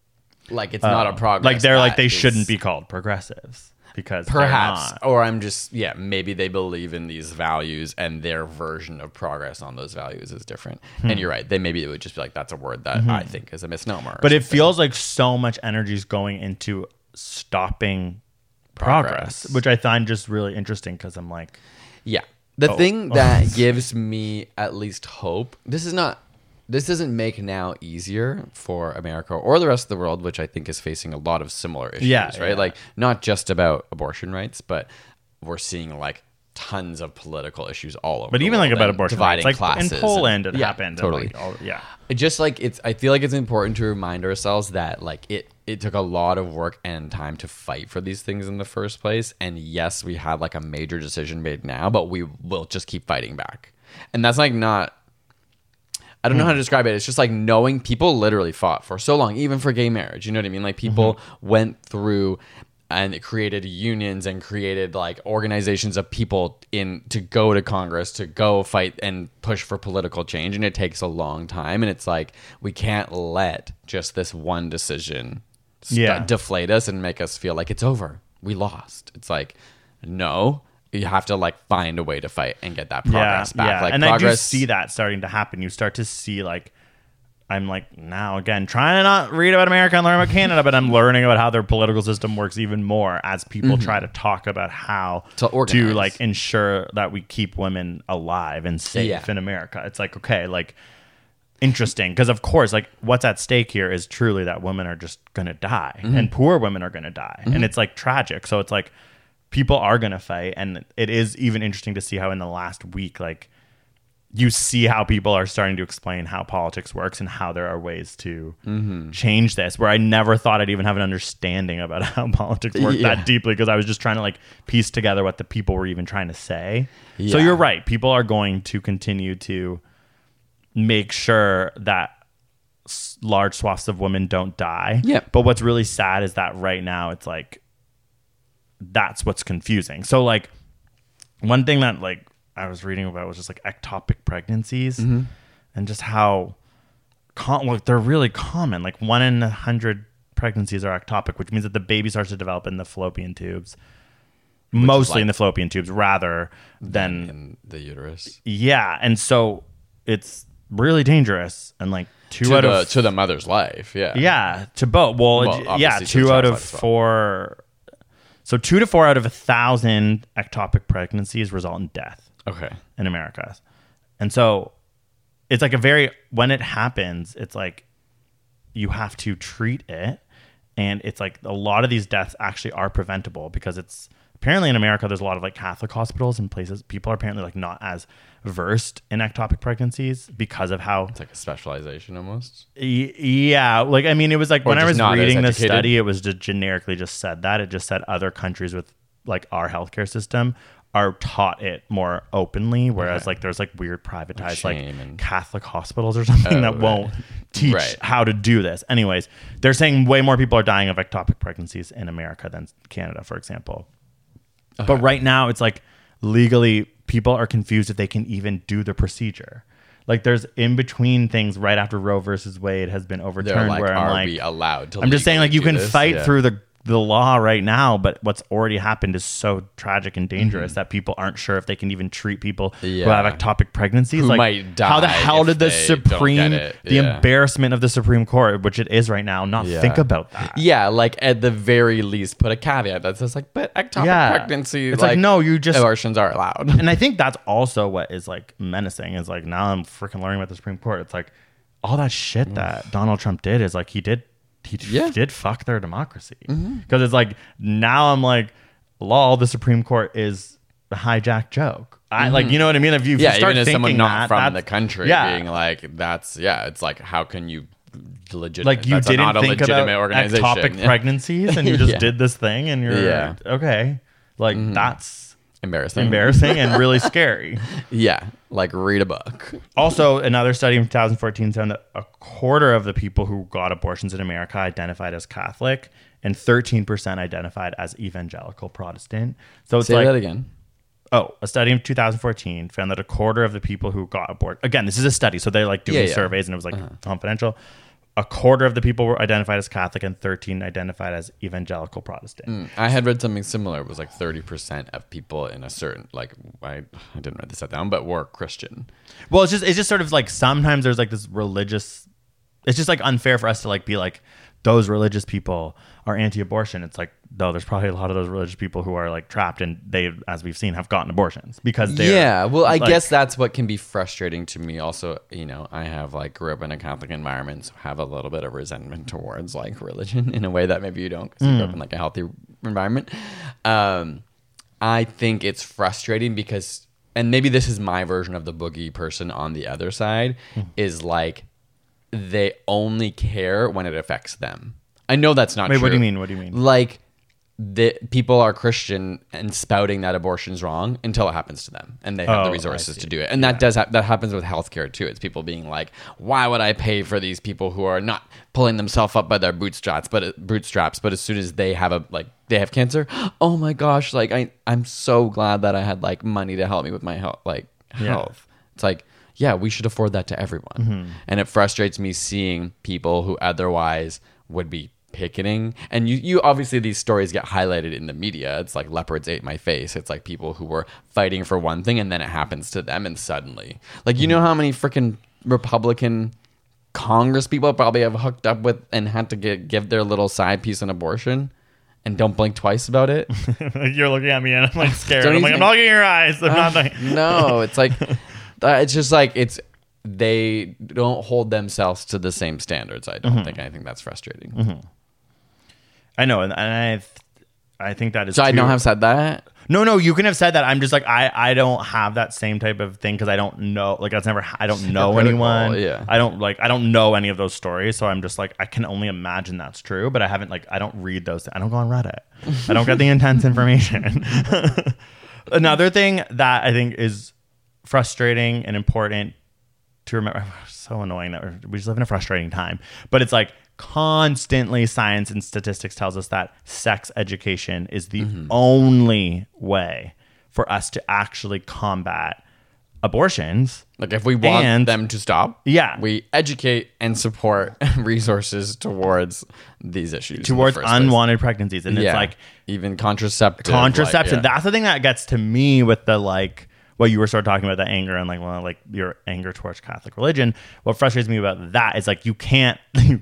[SPEAKER 5] Like it's not a progress.
[SPEAKER 4] Like they're like they shouldn't be called progressives because
[SPEAKER 5] perhaps, or I'm just maybe they believe in these values and their version of progress on those values is different. And you're right. Maybe it would just be like that's a word that I think is a misnomer.
[SPEAKER 4] But it feels like so much energy is going into stopping progress, which I find just really interesting because I'm like,
[SPEAKER 5] the thing that gives me at least hope. This doesn't make now easier for America or the rest of the world, which I think is facing a lot of similar issues, right? Like not just about abortion rights, but we're seeing like tons of political issues all over.
[SPEAKER 4] But even like about abortion
[SPEAKER 5] dividing
[SPEAKER 4] rights,
[SPEAKER 5] classes,
[SPEAKER 4] in Poland, it happened.
[SPEAKER 5] Totally.
[SPEAKER 4] It
[SPEAKER 5] just like I feel like it's important to remind ourselves that like it took a lot of work and time to fight for these things in the first place. And yes, we had like a major decision made now, but we will just keep fighting back. And that's like not. I don't know how to describe it. It's just like knowing people literally fought for so long, even for gay marriage. You know what I mean? Like people went through and it created unions and created like organizations of people to go to Congress, to go fight and push for political change. And it takes a long time. And it's like, we can't let just this one decision deflate us and make us feel like it's over. We lost. It's like, no. You have to like find a way to fight and get that progress back. Like,
[SPEAKER 4] and I do see that starting to happen. You start to see like, I'm like now again trying to not read about America and learn about Canada, but I'm learning about how their political system works even more as people try to talk about how to like ensure that we keep women alive and safe in America. It's like, okay, like interesting because of course like what's at stake here is truly that women are just gonna die and poor women are gonna die and it's like tragic. So it's like people are going to fight. And it is even interesting to see how in the last week, like you see how people are starting to explain how politics works and how there are ways to change this, where I never thought I'd even have an understanding about how politics work that deeply. Cause I was just trying to like piece together what the people were even trying to say. So you're right. People are going to continue to make sure that large swaths of women don't die. But what's really sad is that right now it's like, that's what's confusing. So like one thing that like I was reading about was just like ectopic pregnancies and just how they're really common. Like 1 in 100 pregnancies are ectopic, which means that the baby starts to develop in the fallopian tubes, mostly in the fallopian tubes rather than
[SPEAKER 5] in the uterus.
[SPEAKER 4] Yeah. And so it's really dangerous and like to the mother's life. Yeah. To both. Well 2 out of 4. So 2 to 4 out of 1,000 ectopic pregnancies result in death. In America. And so it's like when it happens, it's like you have to treat it. And it's like a lot of these deaths actually are preventable because it's apparently in America, there's a lot of like Catholic hospitals and places. People are apparently like not as versed in ectopic pregnancies because of how
[SPEAKER 5] it's like a specialization almost.
[SPEAKER 4] Yeah. Like, I mean, it was like when I was reading this study, it was just generically just said that. It just said other countries with like our healthcare system are taught it more openly, whereas like there's like weird privatized like Catholic hospitals or something that won't teach how to do this. Anyways, they're saying way more people are dying of ectopic pregnancies in America than Canada, for example. But right now it's like legally people are confused if they can even do the procedure. Like there's in between things right after Roe versus Wade has been overturned
[SPEAKER 5] like,
[SPEAKER 4] where I'm
[SPEAKER 5] are
[SPEAKER 4] like,
[SPEAKER 5] we allowed to
[SPEAKER 4] I'm just saying like you can fight through the law right now, but what's already happened is so tragic and dangerous that people aren't sure if they can even treat people who have ectopic pregnancies.
[SPEAKER 5] Who
[SPEAKER 4] like
[SPEAKER 5] might die
[SPEAKER 4] how the hell did the embarrassment of the Supreme Court, which it is right now, not think about that?
[SPEAKER 5] Yeah, like at the very least put a caveat that says like, but ectopic pregnancy,
[SPEAKER 4] it's like no, you just
[SPEAKER 5] abortions are allowed.
[SPEAKER 4] And I think that's also what is like menacing is like now I'm freaking learning about the Supreme Court. It's like all that shit that Donald Trump did is like he did fuck their democracy because it's like now I'm like the Supreme Court is a hijacked joke. I like, you know what I mean? If you start
[SPEAKER 5] even as
[SPEAKER 4] thinking
[SPEAKER 5] someone not from the country being like, it's like, how can you
[SPEAKER 4] like you didn't think about ectopic pregnancies and you just did this thing and you're okay. Like that's embarrassing and really scary.
[SPEAKER 5] Like read a book.
[SPEAKER 4] Also, another study in 2014 found that a quarter of the people who got abortions in America identified as Catholic and 13% identified as evangelical Protestant. So it's
[SPEAKER 5] Say that again.
[SPEAKER 4] A study in 2014 found that a quarter of the people who got aborted, again, this is a study, so they're like doing surveys and it was like confidential. a quarter of the people were identified as Catholic and 13 identified as evangelical Protestant.
[SPEAKER 5] I had read something similar. It was like 30% of people in a certain, like, I didn't write this down, but were Christian.
[SPEAKER 4] Well, it's just sort of like sometimes there's like this religious, it's just like unfair for us to like be like, those religious people are anti-abortion. It's like, though, there's probably a lot of those religious people who are like trapped and they, as we've seen, have gotten abortions because they're...
[SPEAKER 5] Yeah, well, I guess that's what can be frustrating to me. Also, you know, I have like grew up in a Catholic environment, so have a little bit of resentment towards like religion in a way that maybe you don't because you grew up in like a healthy environment. I think it's frustrating because, and maybe this is my version of the boogie person on the other side, is like, they only care when it affects them. I know that's not true.
[SPEAKER 4] Wait, what do you mean? What do you mean?
[SPEAKER 5] Like, the people are Christian and spouting that abortion's wrong until it happens to them, and they have the resources to do it. And that does that happens with healthcare too. It's people being like, "Why would I pay for these people who are not pulling themselves up by their bootstraps?" But as soon as they have they have cancer, oh my gosh! Like I'm so glad that I had like money to help me with my health. It's like, yeah, we should afford that to everyone. And it frustrates me seeing people who otherwise would be picketing. And you obviously, these stories get highlighted in the media. It's like leopards ate my face. It's like people who were fighting for one thing and then it happens to them and suddenly. Like, you know how many freaking Republican Congress people probably have hooked up with and had to give their little side piece an abortion and don't blink twice about it?
[SPEAKER 4] You're looking at me and I'm like scared. I'm like, I'm not looking in your eyes. I'm not like...
[SPEAKER 5] No, it's like... It's just like they don't hold themselves to the same standards. I don't think. I think that's frustrating.
[SPEAKER 4] I know, and I think that is.
[SPEAKER 5] So
[SPEAKER 4] too.
[SPEAKER 5] I don't have said that.
[SPEAKER 4] No, you can have said that. I'm just like I don't have that same type of thing because I don't know. Like I don't know anyone.
[SPEAKER 5] Yeah.
[SPEAKER 4] I don't know any of those stories. So I'm just like I can only imagine that's true, but I haven't I don't read those. I don't go on Reddit. I don't get the intense information. Another thing that I think is frustrating and important to remember. So annoying that we just live in a frustrating time, but it's like constantly science and statistics tells us that sex education is the only way for us to actually combat abortions.
[SPEAKER 5] Like if we want them to stop, we educate and support resources towards these issues,
[SPEAKER 4] towards unwanted pregnancies. And it's like
[SPEAKER 5] even contraception.
[SPEAKER 4] That's the thing that gets to me with the well, you were sort of talking about the anger and your anger towards Catholic religion. What frustrates me about that is like you can't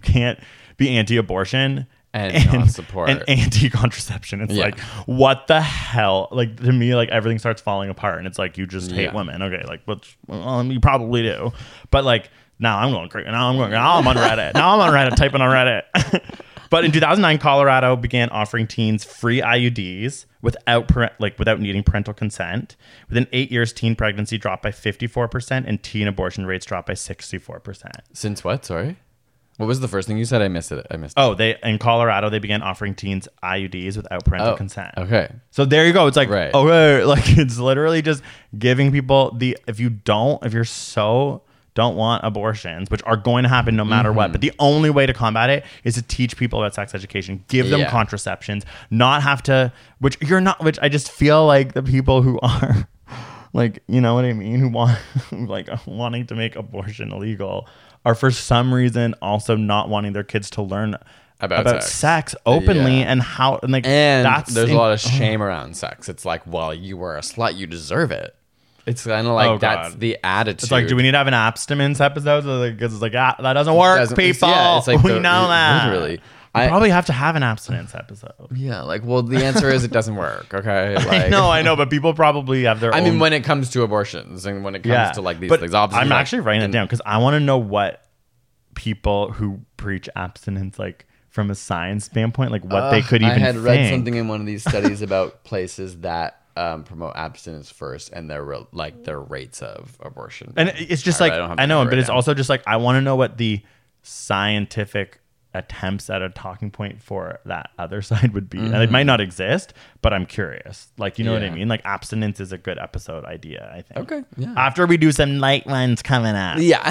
[SPEAKER 4] be anti-abortion
[SPEAKER 5] and not support
[SPEAKER 4] and anti-contraception. It's like, what the hell? Like to me, like everything starts falling apart, and it's like you just hate women. Okay, like you probably do, but like now I'm going crazy. Now I'm on Reddit. Now I'm on Reddit typing on Reddit. But in 2009, Colorado began offering teens free IUDs without needing parental consent. Within 8 years, teen pregnancy dropped by 54% and teen abortion rates dropped by 64%.
[SPEAKER 5] Since what? Sorry? What was the first thing you said? I missed it.
[SPEAKER 4] In Colorado, they began offering teens IUDs without parental consent.
[SPEAKER 5] Okay.
[SPEAKER 4] So there you go. It's like, okay, like it's literally just giving people if you're so don't want abortions, which are going to happen no matter what. But the only way to combat it is to teach people about sex education, give them contraceptions, not have to, which I just feel like the people who are like, you know what I mean? Who want wanting to make abortion illegal are for some reason also not wanting their kids to learn about sex openly and how, and
[SPEAKER 5] there's a lot of shame around sex. It's like, well, you were a slut, you deserve it. It's kind of like that's the attitude.
[SPEAKER 4] It's like, do we need to have an abstinence episode? Because it's like, that doesn't work, people.
[SPEAKER 5] Yeah, it's like
[SPEAKER 4] we know that.
[SPEAKER 5] Literally.
[SPEAKER 4] We probably have to have an abstinence episode.
[SPEAKER 5] Yeah, well, the answer is it doesn't work, okay?
[SPEAKER 4] I know, but people probably have their own...
[SPEAKER 5] I mean, when it comes to abortions and when it comes to these things, obviously...
[SPEAKER 4] I'm actually writing it down because I want to know what people who preach abstinence, from a science standpoint, what they could even think.
[SPEAKER 5] I had read something in one of these studies about places that promote abstinence first and their rates of abortion.
[SPEAKER 4] And it's just I know, but it's also just I want to know what the scientific attempts at a talking point for that other side would be. And it might not exist, but I'm curious. You know what I mean? Abstinence is a good episode idea, I think.
[SPEAKER 5] Okay. Yeah.
[SPEAKER 4] After we do some light ones coming up.
[SPEAKER 5] Yeah.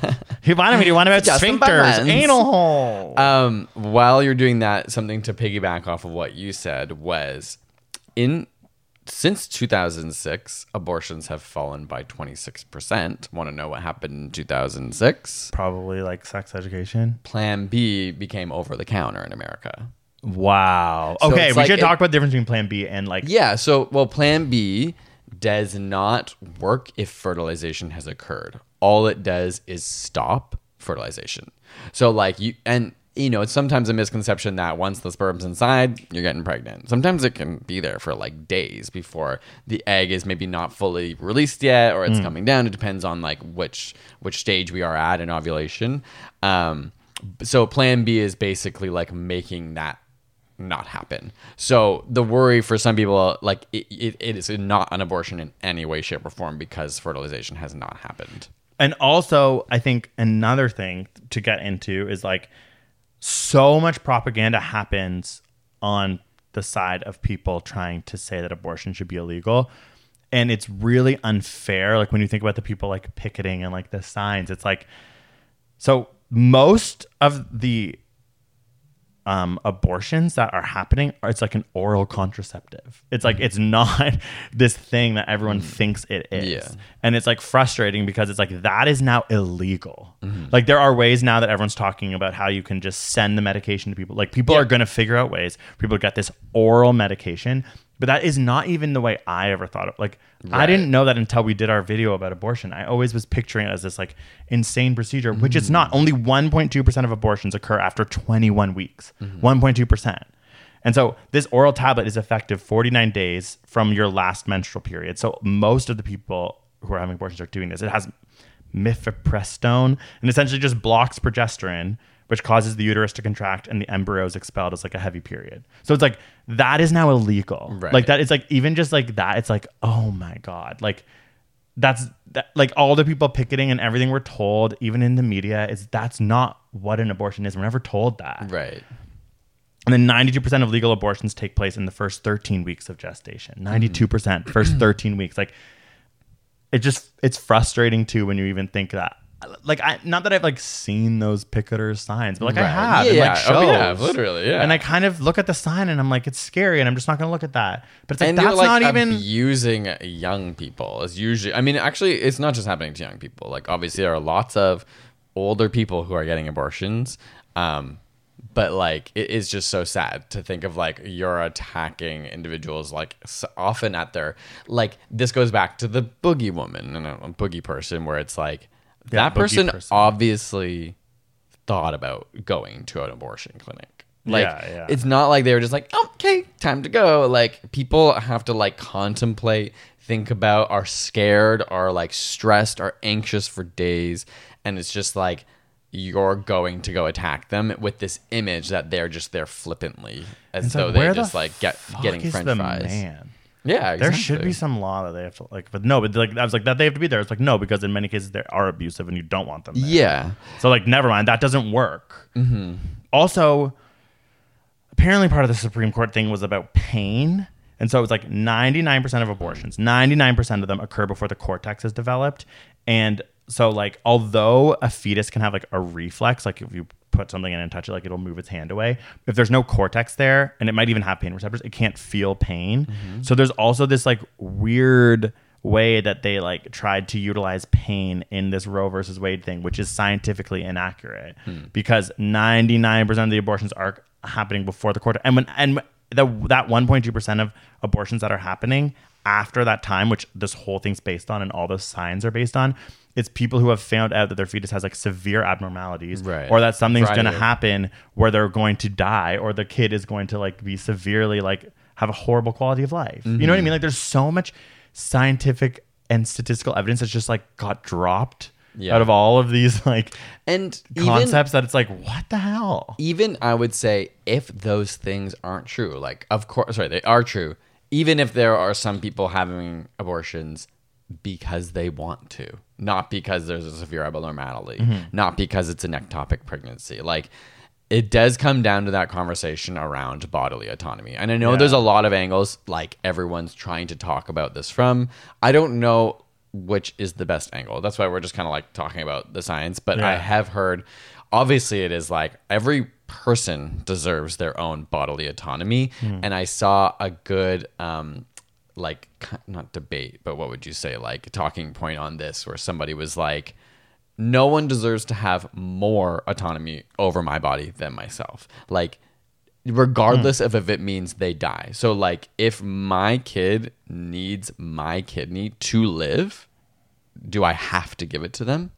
[SPEAKER 4] Why don't we do one about sphincters, anal hole?
[SPEAKER 5] While you're doing that, something to piggyback off of what you said was in since 2006, abortions have fallen by 26%. Want to know what happened in 2006?
[SPEAKER 4] Probably like sex education.
[SPEAKER 5] Plan B became over the counter in America.
[SPEAKER 4] Wow.
[SPEAKER 5] So
[SPEAKER 4] okay, we should talk about the difference between Plan B and like...
[SPEAKER 5] Yeah, Plan B does not work if fertilization has occurred. All it does is stop fertilization. So like it's sometimes a misconception that once the sperm's inside, you're getting pregnant. Sometimes it can be there for like days before the egg is maybe not fully released yet, or it's coming down. It depends on like which stage we are at in ovulation. So Plan B is basically like making that not happen. So the worry for some people, like it is not an abortion in any way, shape, or form because fertilization has not happened.
[SPEAKER 4] And also, I think another thing to get into is like so much propaganda happens on the side of people trying to say that abortion should be illegal. And it's really unfair. Like when you think about the people like picketing and like the signs, it's like, so most of the abortions that are happening, it's like an oral contraceptive. It's like, it's not this thing that everyone thinks it is.
[SPEAKER 5] Yeah.
[SPEAKER 4] And it's like frustrating because it's like, that is now illegal. Like there are ways now that everyone's talking about how you can just send the medication to people. Like people are going to figure out ways for people to get this oral medication. But that is not even the way I ever thought of. Like, I didn't know that until we did our video about abortion. I always was picturing it as this like insane procedure, which it's not. Only 1.2% of abortions occur after 21 weeks. 1.2%. And so this oral tablet is effective 49 days from your last menstrual period. So most of the people who are having abortions are doing this. It has mifepristone and essentially just blocks progesterone, which causes the uterus to contract and the embryo is expelled as like a heavy period. So it's like, that is now illegal.
[SPEAKER 5] Right.
[SPEAKER 4] Like that, it's like, even just like that, it's like, oh my God. Like like all the people picketing and everything we're told, even in the media, is that's not what an abortion is. We're never told that.
[SPEAKER 5] Right.
[SPEAKER 4] And then 92% of legal abortions take place in the first 13 weeks of gestation. 92% first 13 weeks. Like it's frustrating too when you even think that. Like not that I've like seen those picketers signs, but like I have.
[SPEAKER 5] Yeah,
[SPEAKER 4] like shows.
[SPEAKER 5] yeah, literally, yeah.
[SPEAKER 4] And I kind of look at the sign and I'm like, it's scary, and I'm just not going to look at that. But it's like,
[SPEAKER 5] and
[SPEAKER 4] that's
[SPEAKER 5] you're, like,
[SPEAKER 4] not even
[SPEAKER 5] abusing young people. Is usually, I mean, actually, it's not just happening to young people. Like obviously, there are lots of older people who are getting abortions. But like, it is just so sad to think of like you're attacking individuals like often at their like. This goes back to the boogie woman and a boogie person, where it's like. That person obviously thought about going to an abortion clinic. Like, it's not like they were just like, oh, okay, time to go. Like, people have to like contemplate, think about, are scared, are like stressed, are anxious for days. And it's just like, you're going to go attack them with this image that they're just there flippantly, as though they just like getting French fries. Man? Yeah, exactly.
[SPEAKER 4] There should be some law that they have to like, but no, but like I was like that they have to be there. It's like no, because in many cases they are abusive and you don't want them there.
[SPEAKER 5] Yeah.
[SPEAKER 4] So like never mind, that doesn't work. Also, apparently part of the Supreme Court thing was about pain, and so it was like 99% of abortions, 99% of them occur before the cortex is developed, and so like although a fetus can have like a reflex, like if you put something in and touch it, like it'll move its hand away. If there's no cortex there, and it might even have pain receptors, it can't feel pain. So there's also this like weird way that they like tried to utilize pain in this Roe versus Wade thing, which is scientifically inaccurate because 99% of the abortions are happening before the cortex. And that 1.2% of abortions that are happening after that time, which this whole thing's based on and all those signs are based on, it's people who have found out that their fetus has like severe abnormalities, or that something's going to happen where they're going to die, or the kid is going to like be severely like have a horrible quality of life. You know what I mean? Like there's so much scientific and statistical evidence that's just like got dropped out of all of these like
[SPEAKER 5] and
[SPEAKER 4] concepts that it's like, what the hell?
[SPEAKER 5] Even I would say if those things aren't true, like of course, they are true. Even if there are some people having abortions because they want to, not because there's a severe abnormality, not because it's an ectopic pregnancy. Like it does come down to that conversation around bodily autonomy. And I know there's a lot of angles like everyone's trying to talk about this from. I don't know which is the best angle. That's why we're just kind of like talking about the science. But I have heard, obviously it is like every person deserves their own bodily autonomy. And I saw a good like, not debate, but what would you say, like a talking point on this where somebody was like, no one deserves to have more autonomy over my body than myself. Like, regardless of if it means they die. So like, if my kid needs my kidney to live, do I have to give it to them?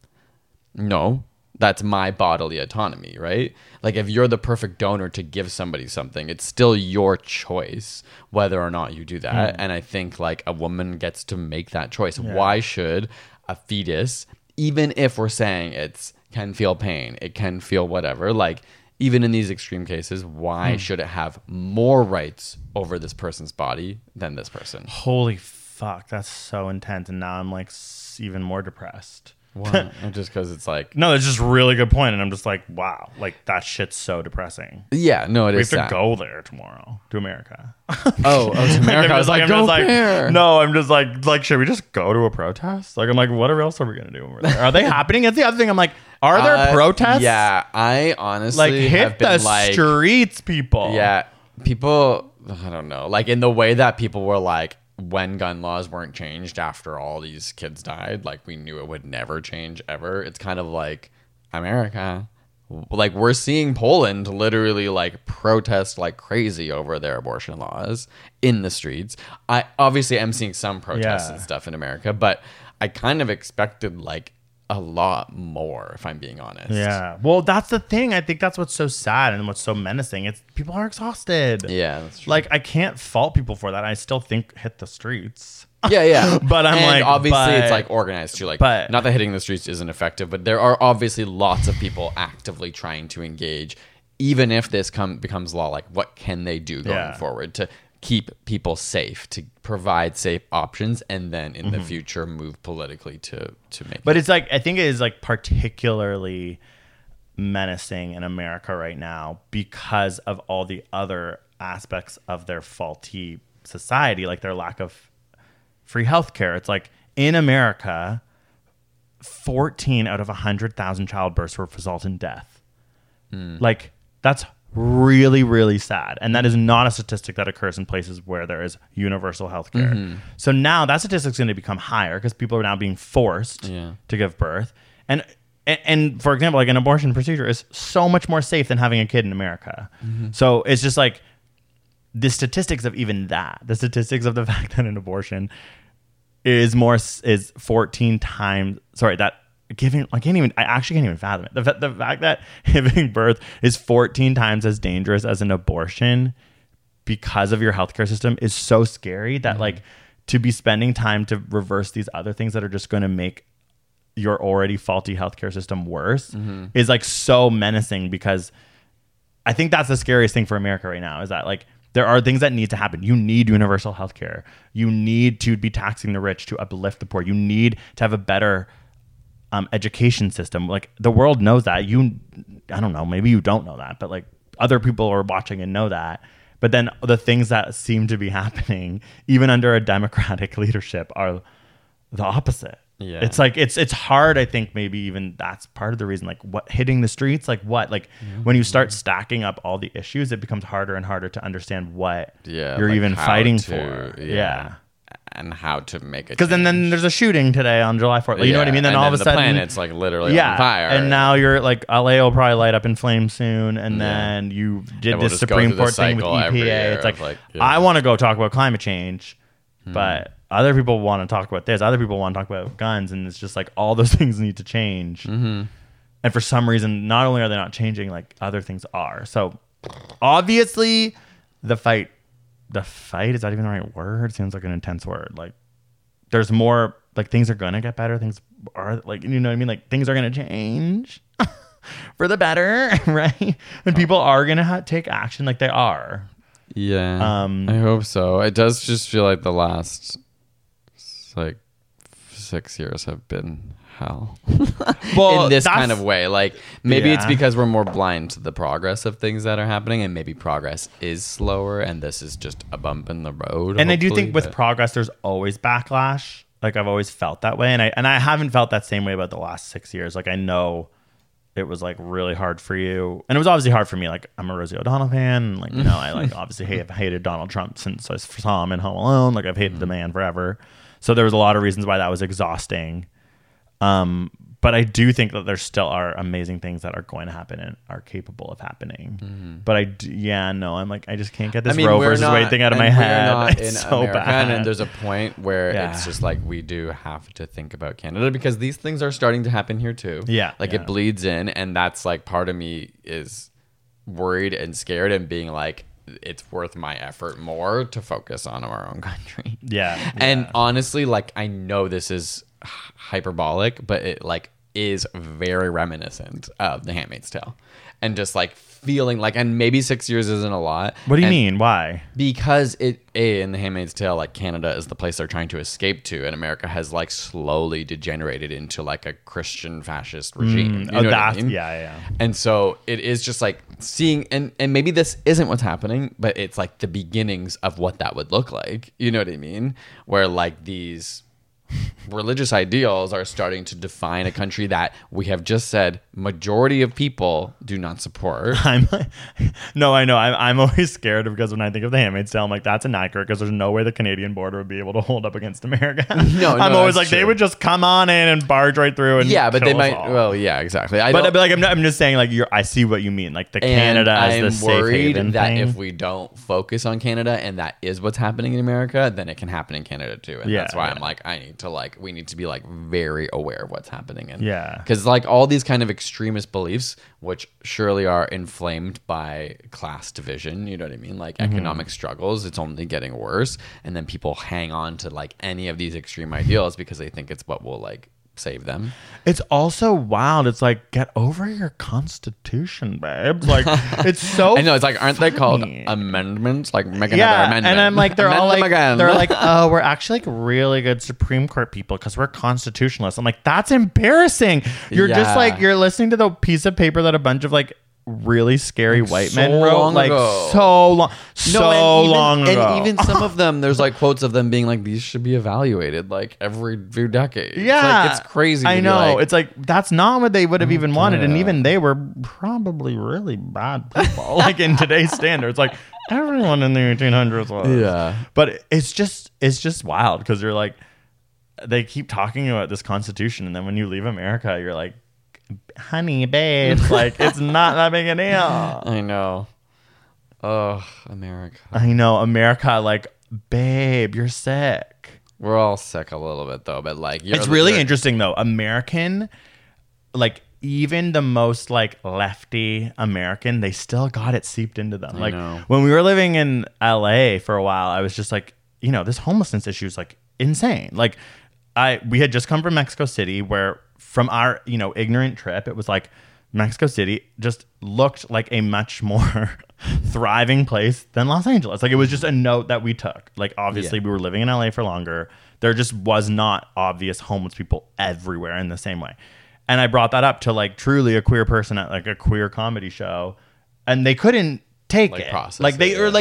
[SPEAKER 5] No. That's my bodily autonomy, right? Like, if you're the perfect donor to give somebody something, it's still your choice whether or not you do that. And I think like a woman gets to make that choice. Why should a fetus, even if we're saying it's can feel pain, it can feel whatever, like even in these extreme cases, why should it have more rights over this person's body than this person?
[SPEAKER 4] Holy fuck, that's so intense. And now I'm like even more depressed.
[SPEAKER 5] What? Just because it's like,
[SPEAKER 4] no, it's just a really good point, and I'm just like, wow, like that shit's so depressing.
[SPEAKER 5] Yeah, no, it is.
[SPEAKER 4] We have to go there tomorrow to America.
[SPEAKER 5] Oh, to America. I was like, go there.
[SPEAKER 4] No, I'm just like, should we just go to a protest? Like, I'm like, what else are we gonna do over there? Are they happening? That's the other thing. I'm like, are there protests?
[SPEAKER 5] Yeah, I honestly
[SPEAKER 4] like hit
[SPEAKER 5] have been
[SPEAKER 4] the
[SPEAKER 5] like,
[SPEAKER 4] streets, people.
[SPEAKER 5] Yeah, people. I don't know, like in the way that people were like, when gun laws weren't changed after all these kids died, like we knew it would never change ever. It's kind of like America. Like, we're seeing Poland literally like protest like crazy over their abortion laws in the streets. I obviously am seeing some protests and stuff in America, but I kind of expected like a lot more, if I'm being honest.
[SPEAKER 4] Yeah. Well, that's the thing. I think that's what's so sad and what's so menacing. It's people are exhausted.
[SPEAKER 5] Yeah, that's true.
[SPEAKER 4] Like, I can't fault people for that. I still think hit the streets.
[SPEAKER 5] Yeah.
[SPEAKER 4] But I'm like,
[SPEAKER 5] obviously it's like organized too. Like, not that hitting the streets isn't effective, but there are obviously lots of people actively trying to engage. Even if this becomes law, like what can they do going forward to keep people safe, to provide safe options, and then in the future move politically to make.
[SPEAKER 4] But it's like, I think it is like particularly menacing in America right now because of all the other aspects of their faulty society, like their lack of free healthcare. It's like in America, 14 out of 100,000 childbirths result in death. Like, that's really, really sad. And that is not a statistic that occurs in places where there is universal healthcare. So now that statistic's going to become higher because people are now being forced to give birth. And for example, like an abortion procedure is so much more safe than having a kid in America. So it's just like the statistics of even that, the statistics of the fact that an abortion is 14 times, I actually can't even fathom it. The fact that giving birth is 14 times as dangerous as an abortion because of your healthcare system is so scary that like to be spending time to reverse these other things that are just going to make your already faulty healthcare system worse is like so menacing, because I think that's the scariest thing for America right now is that like there are things that need to happen. You need universal healthcare. You need to be taxing the rich to uplift the poor. You need to have a better education system. Like, the world knows that. I don't know, maybe you don't know that, but like other people are watching and know that. But then the things that seem to be happening, even under a democratic leadership, are the opposite. Yeah. It's like, it's hard. I think maybe even that's part of the reason, like what hitting the streets, like what, like when you start stacking up all the issues, it becomes harder and harder to understand what you're like even fighting for. Yeah.
[SPEAKER 5] And how to make it.
[SPEAKER 4] Because then there's a shooting today on July 4th. Like, you know what I mean? Then all of a sudden,
[SPEAKER 5] the planet's like literally on fire.
[SPEAKER 4] And now you're like, LA will probably light up in flames soon. And then you did this Supreme Court thing with EPA. It's like I want to go talk about climate change, but other people want to talk about this. Other people want to talk about guns. And it's just like all those things need to change. And for some reason, not only are they not changing, like other things are. So obviously the fight, is that even the right word? It seems like an intense word. Like, there's more, like, things are going to get better. Things are, like, you know what I mean? Like, things are going to change for the better, right? And people are going to take action like they are.
[SPEAKER 5] Yeah. I hope so. It does just feel like the last, like, 6 years have been hell. Well, in this kind of way, like maybe it's because we're more blind to the progress of things that are happening, and maybe progress is slower and this is just a bump in the road.
[SPEAKER 4] And I do think with progress there's always backlash. Like, I've always felt that way, and I haven't felt that same way about the last 6 years. Like, I know it was like really hard for you, and it was obviously hard for me. Like, I'm a Rosie O'Donnell fan. Like, you know, I like obviously hated Donald Trump since I saw him in Home Alone. Like, I've hated the man forever. So there was a lot of reasons why that was exhausting. But I do think that there still are amazing things that are going to happen and are capable of happening. But I'm like, I just can't get this Roe versus Wade thing out of my head.
[SPEAKER 5] We're not
[SPEAKER 4] it's
[SPEAKER 5] in
[SPEAKER 4] so
[SPEAKER 5] America,
[SPEAKER 4] bad.
[SPEAKER 5] and there's a point where it's just like we do have to think about Canada because these things are starting to happen here too.
[SPEAKER 4] Yeah,
[SPEAKER 5] like it bleeds in, and that's like part of me is worried and scared and being like, it's worth my effort more to focus on our own country. And honestly, like, I know this is hyperbolic, but it like is very reminiscent of The Handmaid's Tale, and just like feeling like, and maybe 6 years isn't a lot.
[SPEAKER 4] What do you mean? Why?
[SPEAKER 5] Because in The Handmaid's Tale, like, Canada is the place they're trying to escape to, and America has like slowly degenerated into like a Christian fascist regime. You know what I mean?
[SPEAKER 4] Yeah.
[SPEAKER 5] And so it is just like seeing, and maybe this isn't what's happening, but it's like the beginnings of what that would look like. You know what I mean? Where like these religious ideals are starting to define a country that we have just said majority of people do not support.
[SPEAKER 4] No, I know. I'm always scared because when I think of The Handmaid's Tale, I'm like, that's inaccurate because there's no way the Canadian border would be able to hold up against America. I'm always like, they would just come on in and barge right through. And
[SPEAKER 5] but they might.
[SPEAKER 4] All.
[SPEAKER 5] Well, yeah, exactly.
[SPEAKER 4] But like, I'm just saying, like, I see what you mean. Like the Canada as the safe haven
[SPEAKER 5] that
[SPEAKER 4] thing.
[SPEAKER 5] If we don't focus on Canada and that is what's happening in America, then it can happen in Canada too. And that's why I'm like, we need to be like very aware of what's happening. And because like all these kind of extremist beliefs, which surely are inflamed by class division, you know what I mean? Like economic struggles, it's only getting worse. And then people hang on to like any of these extreme ideals because they think it's what will like save them.
[SPEAKER 4] It's also wild. It's like, get over your constitution, babes. Like, it's so
[SPEAKER 5] I know, it's like, aren't they called amendments? Like, make another amendment.
[SPEAKER 4] And I'm like, they're
[SPEAKER 5] Amend
[SPEAKER 4] all like,
[SPEAKER 5] again.
[SPEAKER 4] they're like, oh, we're actually like really good Supreme Court people because we're constitutionalists. I'm like, that's embarrassing. You're just like, you're listening to the piece of paper that a bunch of like really scary white men wrote long ago. And
[SPEAKER 5] even some of them, there's like quotes of them being like, these should be evaluated like every few decades. It's crazy.
[SPEAKER 4] I know. It's like, that's not what they would have even wanted. And even they were probably really bad people. Like in today's standards, like everyone in the 1800s was. But it's just wild because you're like, they keep talking about this constitution, and then when you leave America, you're like, honey, babes, like, it's not that big a deal.
[SPEAKER 5] I know. Oh, America.
[SPEAKER 4] I know, America, like, babe, you're sick.
[SPEAKER 5] We're all sick a little bit, though, but, like...
[SPEAKER 4] It's really interesting, though. American, like, even the most, like, lefty American, they still got it seeped into them. Like, when we were living in LA for a while, I was just like, you know, this homelessness issue is, like, insane. Like, we had just come from Mexico City, where... From our, you know, ignorant trip, it was like Mexico City just looked like a much more thriving place than Los Angeles. Like, it was just a note that we took. Like, obviously, we were living in LA for longer. There just was not obvious homeless people everywhere in the same way. And I brought that up to, like, truly a queer person at, like, a queer comedy show. And they couldn't take it. Like,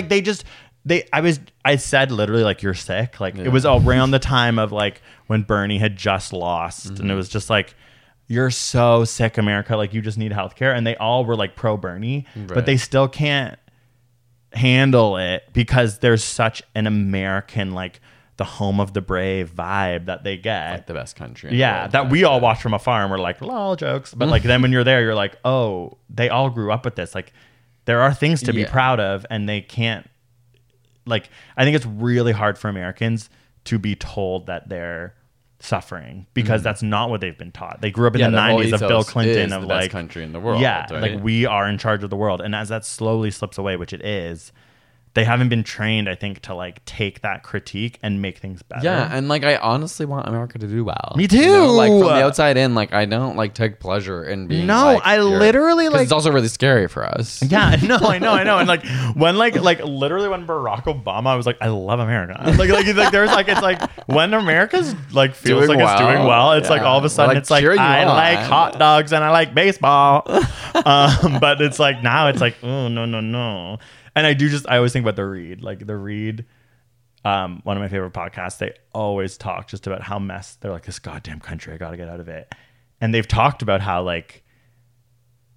[SPEAKER 4] I said literally, like, you're sick. Like, it was around the time of, like, when Bernie had just lost. And it was just like, you're so sick, America. Like, you just need healthcare. And they all were like pro Bernie, but they still can't handle it because there's such an American, like, the home of the brave vibe that they get.
[SPEAKER 5] Like the best country. That
[SPEAKER 4] we all watch from afar and we're like, lol, jokes. But like, then when you're there, you're like, oh, they all grew up with this. Like, there are things to be proud of, and they can't. Like, I think it's really hard for Americans to be told that they're suffering because that's not what they've been taught. They grew up in the 90s of Bill Clinton, of
[SPEAKER 5] the
[SPEAKER 4] like,
[SPEAKER 5] best country in the world.
[SPEAKER 4] Like, we are in charge of the world. And as that slowly slips away, which it is, they haven't been trained, I think, to like take that critique and make things better.
[SPEAKER 5] And like, I honestly want America to do well.
[SPEAKER 4] Me too.
[SPEAKER 5] You know? Like, from the outside in, like, I don't like take pleasure in being.
[SPEAKER 4] I literally like.
[SPEAKER 5] It's also really scary for us.
[SPEAKER 4] Yeah, no, I know. And like, when like literally when Barack Obama, I was like, I love America. Like there's like, it's like when America's like feels
[SPEAKER 5] doing
[SPEAKER 4] like
[SPEAKER 5] well,
[SPEAKER 4] it's doing well, it's like all of a sudden it's like, I like hot dogs and I like baseball. But it's like now it's like, oh no. And I always think about The Read. Like, The Read, one of my favorite podcasts, they always talk just about how they're like, this goddamn country, I gotta get out of it. And they've talked about how, like,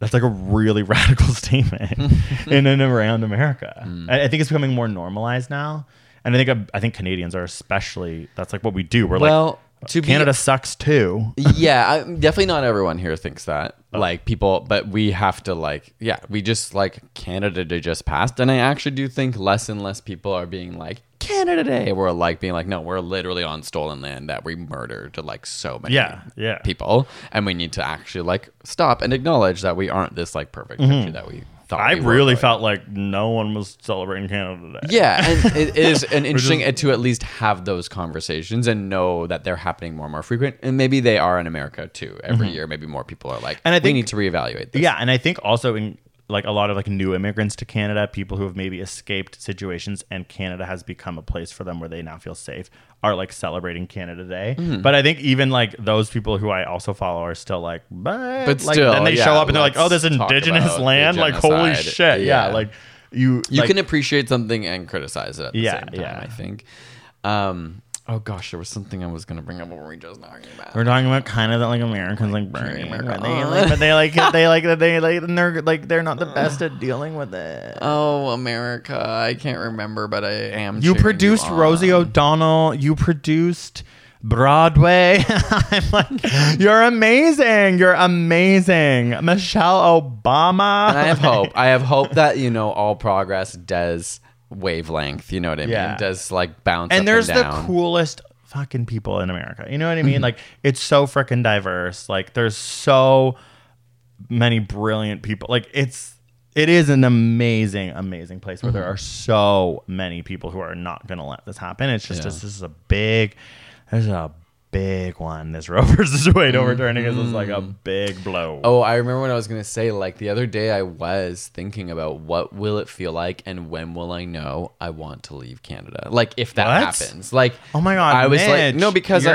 [SPEAKER 4] That's like a really radical statement in and around America. I think it's becoming more normalized now. And I think Canadians are especially, that's like what we do. We're Canada sucks too.
[SPEAKER 5] Yeah, definitely not everyone here thinks that. Like people, but we have to we just like Canada Day just passed. And I actually do think less and less people are being like, Canada Day. We're like being like, no, we're literally on stolen land that we murdered like so many people. And we need to actually like stop and acknowledge that we aren't this like perfect country that we thought
[SPEAKER 4] I
[SPEAKER 5] we were.
[SPEAKER 4] really felt like no one was celebrating Canada Day.
[SPEAKER 5] Yeah, and it is an interesting to at least have those conversations and know that they're happening more and more frequent. And maybe they are in America too. Every year, maybe more people are like, and I think, we need to reevaluate this.
[SPEAKER 4] Yeah, and I think also in like a lot of like new immigrants to Canada, people who have maybe escaped situations and Canada has become a place for them where they now feel safe, are like celebrating Canada Day. But I think even like those people who I also follow are still like, but like,
[SPEAKER 5] still,
[SPEAKER 4] then they show up and they're like, oh, this indigenous land, like holy shit, yeah. Like you
[SPEAKER 5] can appreciate something and criticize it at the same time. I think. Oh gosh, there was something I was going to bring up. What were we just talking about?
[SPEAKER 4] We're talking about kind of that like Americans like burning, but they're not the best at dealing with it.
[SPEAKER 5] Oh, America! I can't remember, but I am.
[SPEAKER 4] You produced Rosie O'Donnell. You produced Broadway. I'm like, you're amazing. You're amazing, Michelle Obama.
[SPEAKER 5] And I have hope. I have hope that all progress does. Wavelength, you know what I mean? Does like bounce
[SPEAKER 4] and
[SPEAKER 5] up
[SPEAKER 4] there's
[SPEAKER 5] and down.
[SPEAKER 4] The coolest fucking people in America, you know what I mean? Like it's so freaking diverse. Like there's so many brilliant people. Like it is an amazing place where there are so many people who are not gonna let this happen. It's just this is a big one. This Roe versus Wade overturning is like a big blow.
[SPEAKER 5] Oh, I remember when I was gonna say, like the other day I was thinking about what will it feel like and when will I know I want to leave Canada? Like if that happens. Like
[SPEAKER 4] oh my god,
[SPEAKER 5] I was
[SPEAKER 4] Mitch,
[SPEAKER 5] like no, because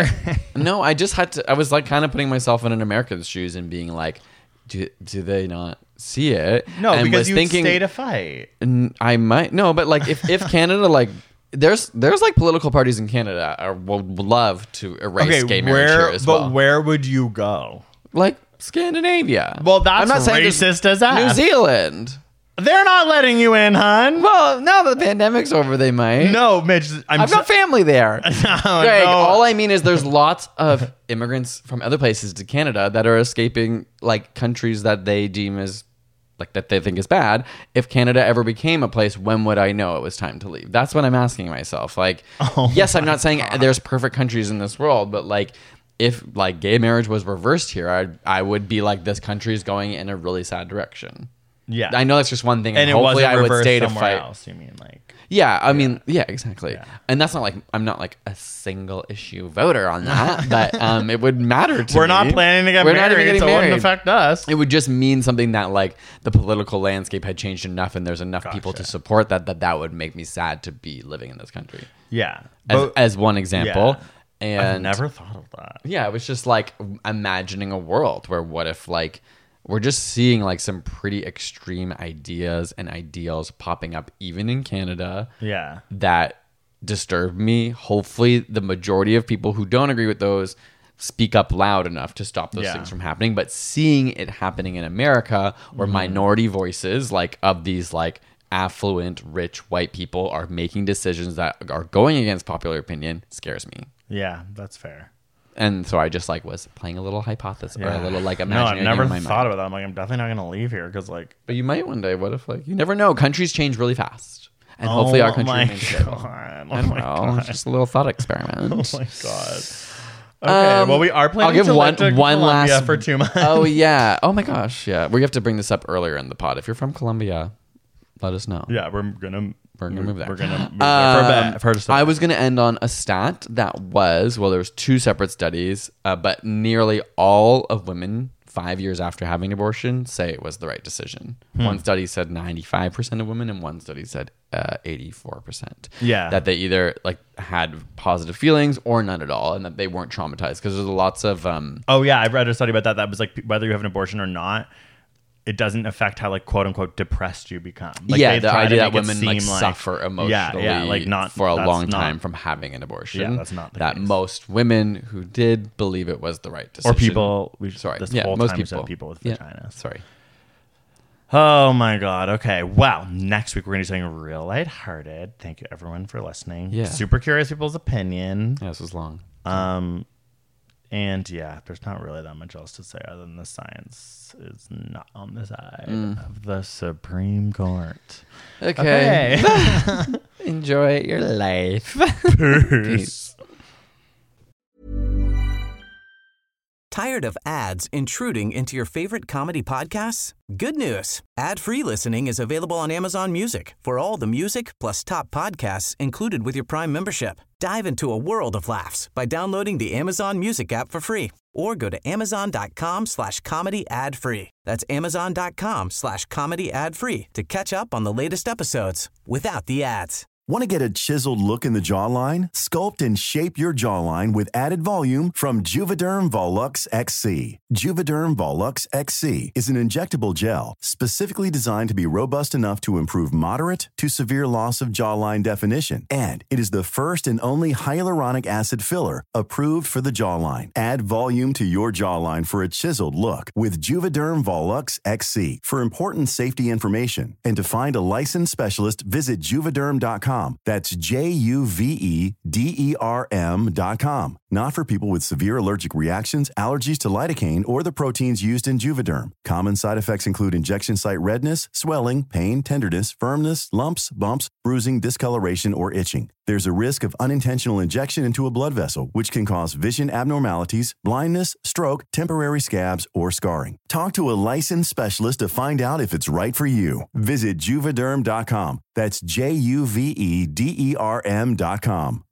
[SPEAKER 5] I just had to. I was like kind of putting myself in an American's shoes and being like, do they not see it?
[SPEAKER 4] No,
[SPEAKER 5] and
[SPEAKER 4] because you stay to fight.
[SPEAKER 5] I might no, but like if Canada like. There's like political parties in Canada would love to erase gay marriage here as well.
[SPEAKER 4] But where would you go?
[SPEAKER 5] Like Scandinavia.
[SPEAKER 4] Well, that's I'm not racist as that.
[SPEAKER 5] New Zealand.
[SPEAKER 4] They're not letting you in, hon.
[SPEAKER 5] Well, now that the pandemic's over, they might.
[SPEAKER 4] No, Mitch.
[SPEAKER 5] I've got family there. Greg, all I mean is there's lots of immigrants from other places to Canada that are escaping like countries that they deem as like that they think is bad. If Canada ever became a place, when would I know it was time to leave? That's what I'm asking myself. Like, yes, I'm not saying there's perfect countries in this world, but like if like gay marriage was reversed here, I would be like, this country is going in a really sad direction. Yeah. I know that's just one thing. And hopefully I would stay to fight.
[SPEAKER 4] Else, you mean like?
[SPEAKER 5] Yeah, I mean, yeah, exactly. Yeah. And that's not like, I'm not like a single issue voter on that, but it would matter to me.
[SPEAKER 4] We're not planning to get married, so it wouldn't affect us.
[SPEAKER 5] It would just mean something that like the political landscape had changed enough and there's enough people to support that would make me sad to be living in this country.
[SPEAKER 4] Yeah.
[SPEAKER 5] As one example. Yeah. And
[SPEAKER 4] I've never thought of that.
[SPEAKER 5] Yeah, it was just like imagining a world where what if like we're just seeing like some pretty extreme ideas and ideals popping up even in Canada.
[SPEAKER 4] Yeah.
[SPEAKER 5] That disturb me. Hopefully the majority of people who don't agree with those speak up loud enough to stop those things from happening. But seeing it happening in America where minority voices like of these like affluent, rich white people are making decisions that are going against popular opinion scares me.
[SPEAKER 4] Yeah, that's fair.
[SPEAKER 5] And so I just like was playing a little hypothesis or a little like imaginary.
[SPEAKER 4] No, I've never thought about that. I'm like, I'm definitely not going to leave here because like.
[SPEAKER 5] But you might one day. What if like you never know? Countries change really fast, and hopefully our country remains stable. I don't know. Just a little thought experiment.
[SPEAKER 4] Oh my god. Okay, well we are planning to
[SPEAKER 5] one
[SPEAKER 4] Colombia
[SPEAKER 5] last
[SPEAKER 4] for 2 months.
[SPEAKER 5] Oh yeah. Oh my gosh. Yeah. We have to bring this up earlier in the pod. If you're from Colombia, let us know.
[SPEAKER 4] Yeah, we're gonna move there. We're gonna move
[SPEAKER 5] there for a bit. I was gonna end on a stat that was there was 2 separate studies, but nearly all of women 5 years after having an abortion say it was the right decision. One study said 95% of women, and one study said 84%.
[SPEAKER 4] Yeah,
[SPEAKER 5] that they either like had positive feelings or none at all, and that they weren't traumatized because there's lots of.
[SPEAKER 4] Oh yeah, I read a study about that. That was like whether you have an abortion or not. It doesn't affect how like quote unquote depressed you become. Like,
[SPEAKER 5] the idea that women like suffer emotionally
[SPEAKER 4] like not
[SPEAKER 5] for a long time from having an abortion.
[SPEAKER 4] Yeah, that's not the
[SPEAKER 5] that
[SPEAKER 4] case.
[SPEAKER 5] Most women who did believe it was the right decision.
[SPEAKER 4] Or people.
[SPEAKER 5] Sorry,
[SPEAKER 4] this
[SPEAKER 5] whole
[SPEAKER 4] most
[SPEAKER 5] time
[SPEAKER 4] people with vaginas.
[SPEAKER 5] Sorry.
[SPEAKER 4] Oh my God. Okay. Well, next week we're going to do something real lighthearted. Thank you everyone for listening.
[SPEAKER 5] Yeah.
[SPEAKER 4] Super curious people's opinion.
[SPEAKER 5] Yeah, this was long.
[SPEAKER 4] And yeah, there's not really that much else to say other than the science is not on the side of the Supreme Court.
[SPEAKER 5] Okay. Enjoy your life.
[SPEAKER 4] Peace.
[SPEAKER 1] Tired of ads intruding into your favorite comedy podcasts? Good news. Ad-free listening is available on Amazon Music for all the music plus top podcasts included with your Prime membership. Dive into a world of laughs by downloading the Amazon Music app for free or go to amazon.com/comedy ad-free. That's amazon.com/comedy ad-free to catch up on the latest episodes without the ads.
[SPEAKER 2] Want to get a chiseled look in the jawline? Sculpt and shape your jawline with added volume from Juvederm Volux XC. Juvederm Volux XC is an injectable gel specifically designed to be robust enough to improve moderate to severe loss of jawline definition. And it is the first and only hyaluronic acid filler approved for the jawline. Add volume to your jawline for a chiseled look with Juvederm Volux XC. For important safety information and to find a licensed specialist, visit juvederm.com. That's JUVEDERM.com. Not for people with severe allergic reactions, allergies to lidocaine, or the proteins used in Juvederm. Common side effects include injection site redness, swelling, pain, tenderness, firmness, lumps, bumps, bruising, discoloration, or itching. There's a risk of unintentional injection into a blood vessel, which can cause vision abnormalities, blindness, stroke, temporary scabs, or scarring. Talk to a licensed specialist to find out if it's right for you. Visit Juvederm.com. That's JUVEDERM.com.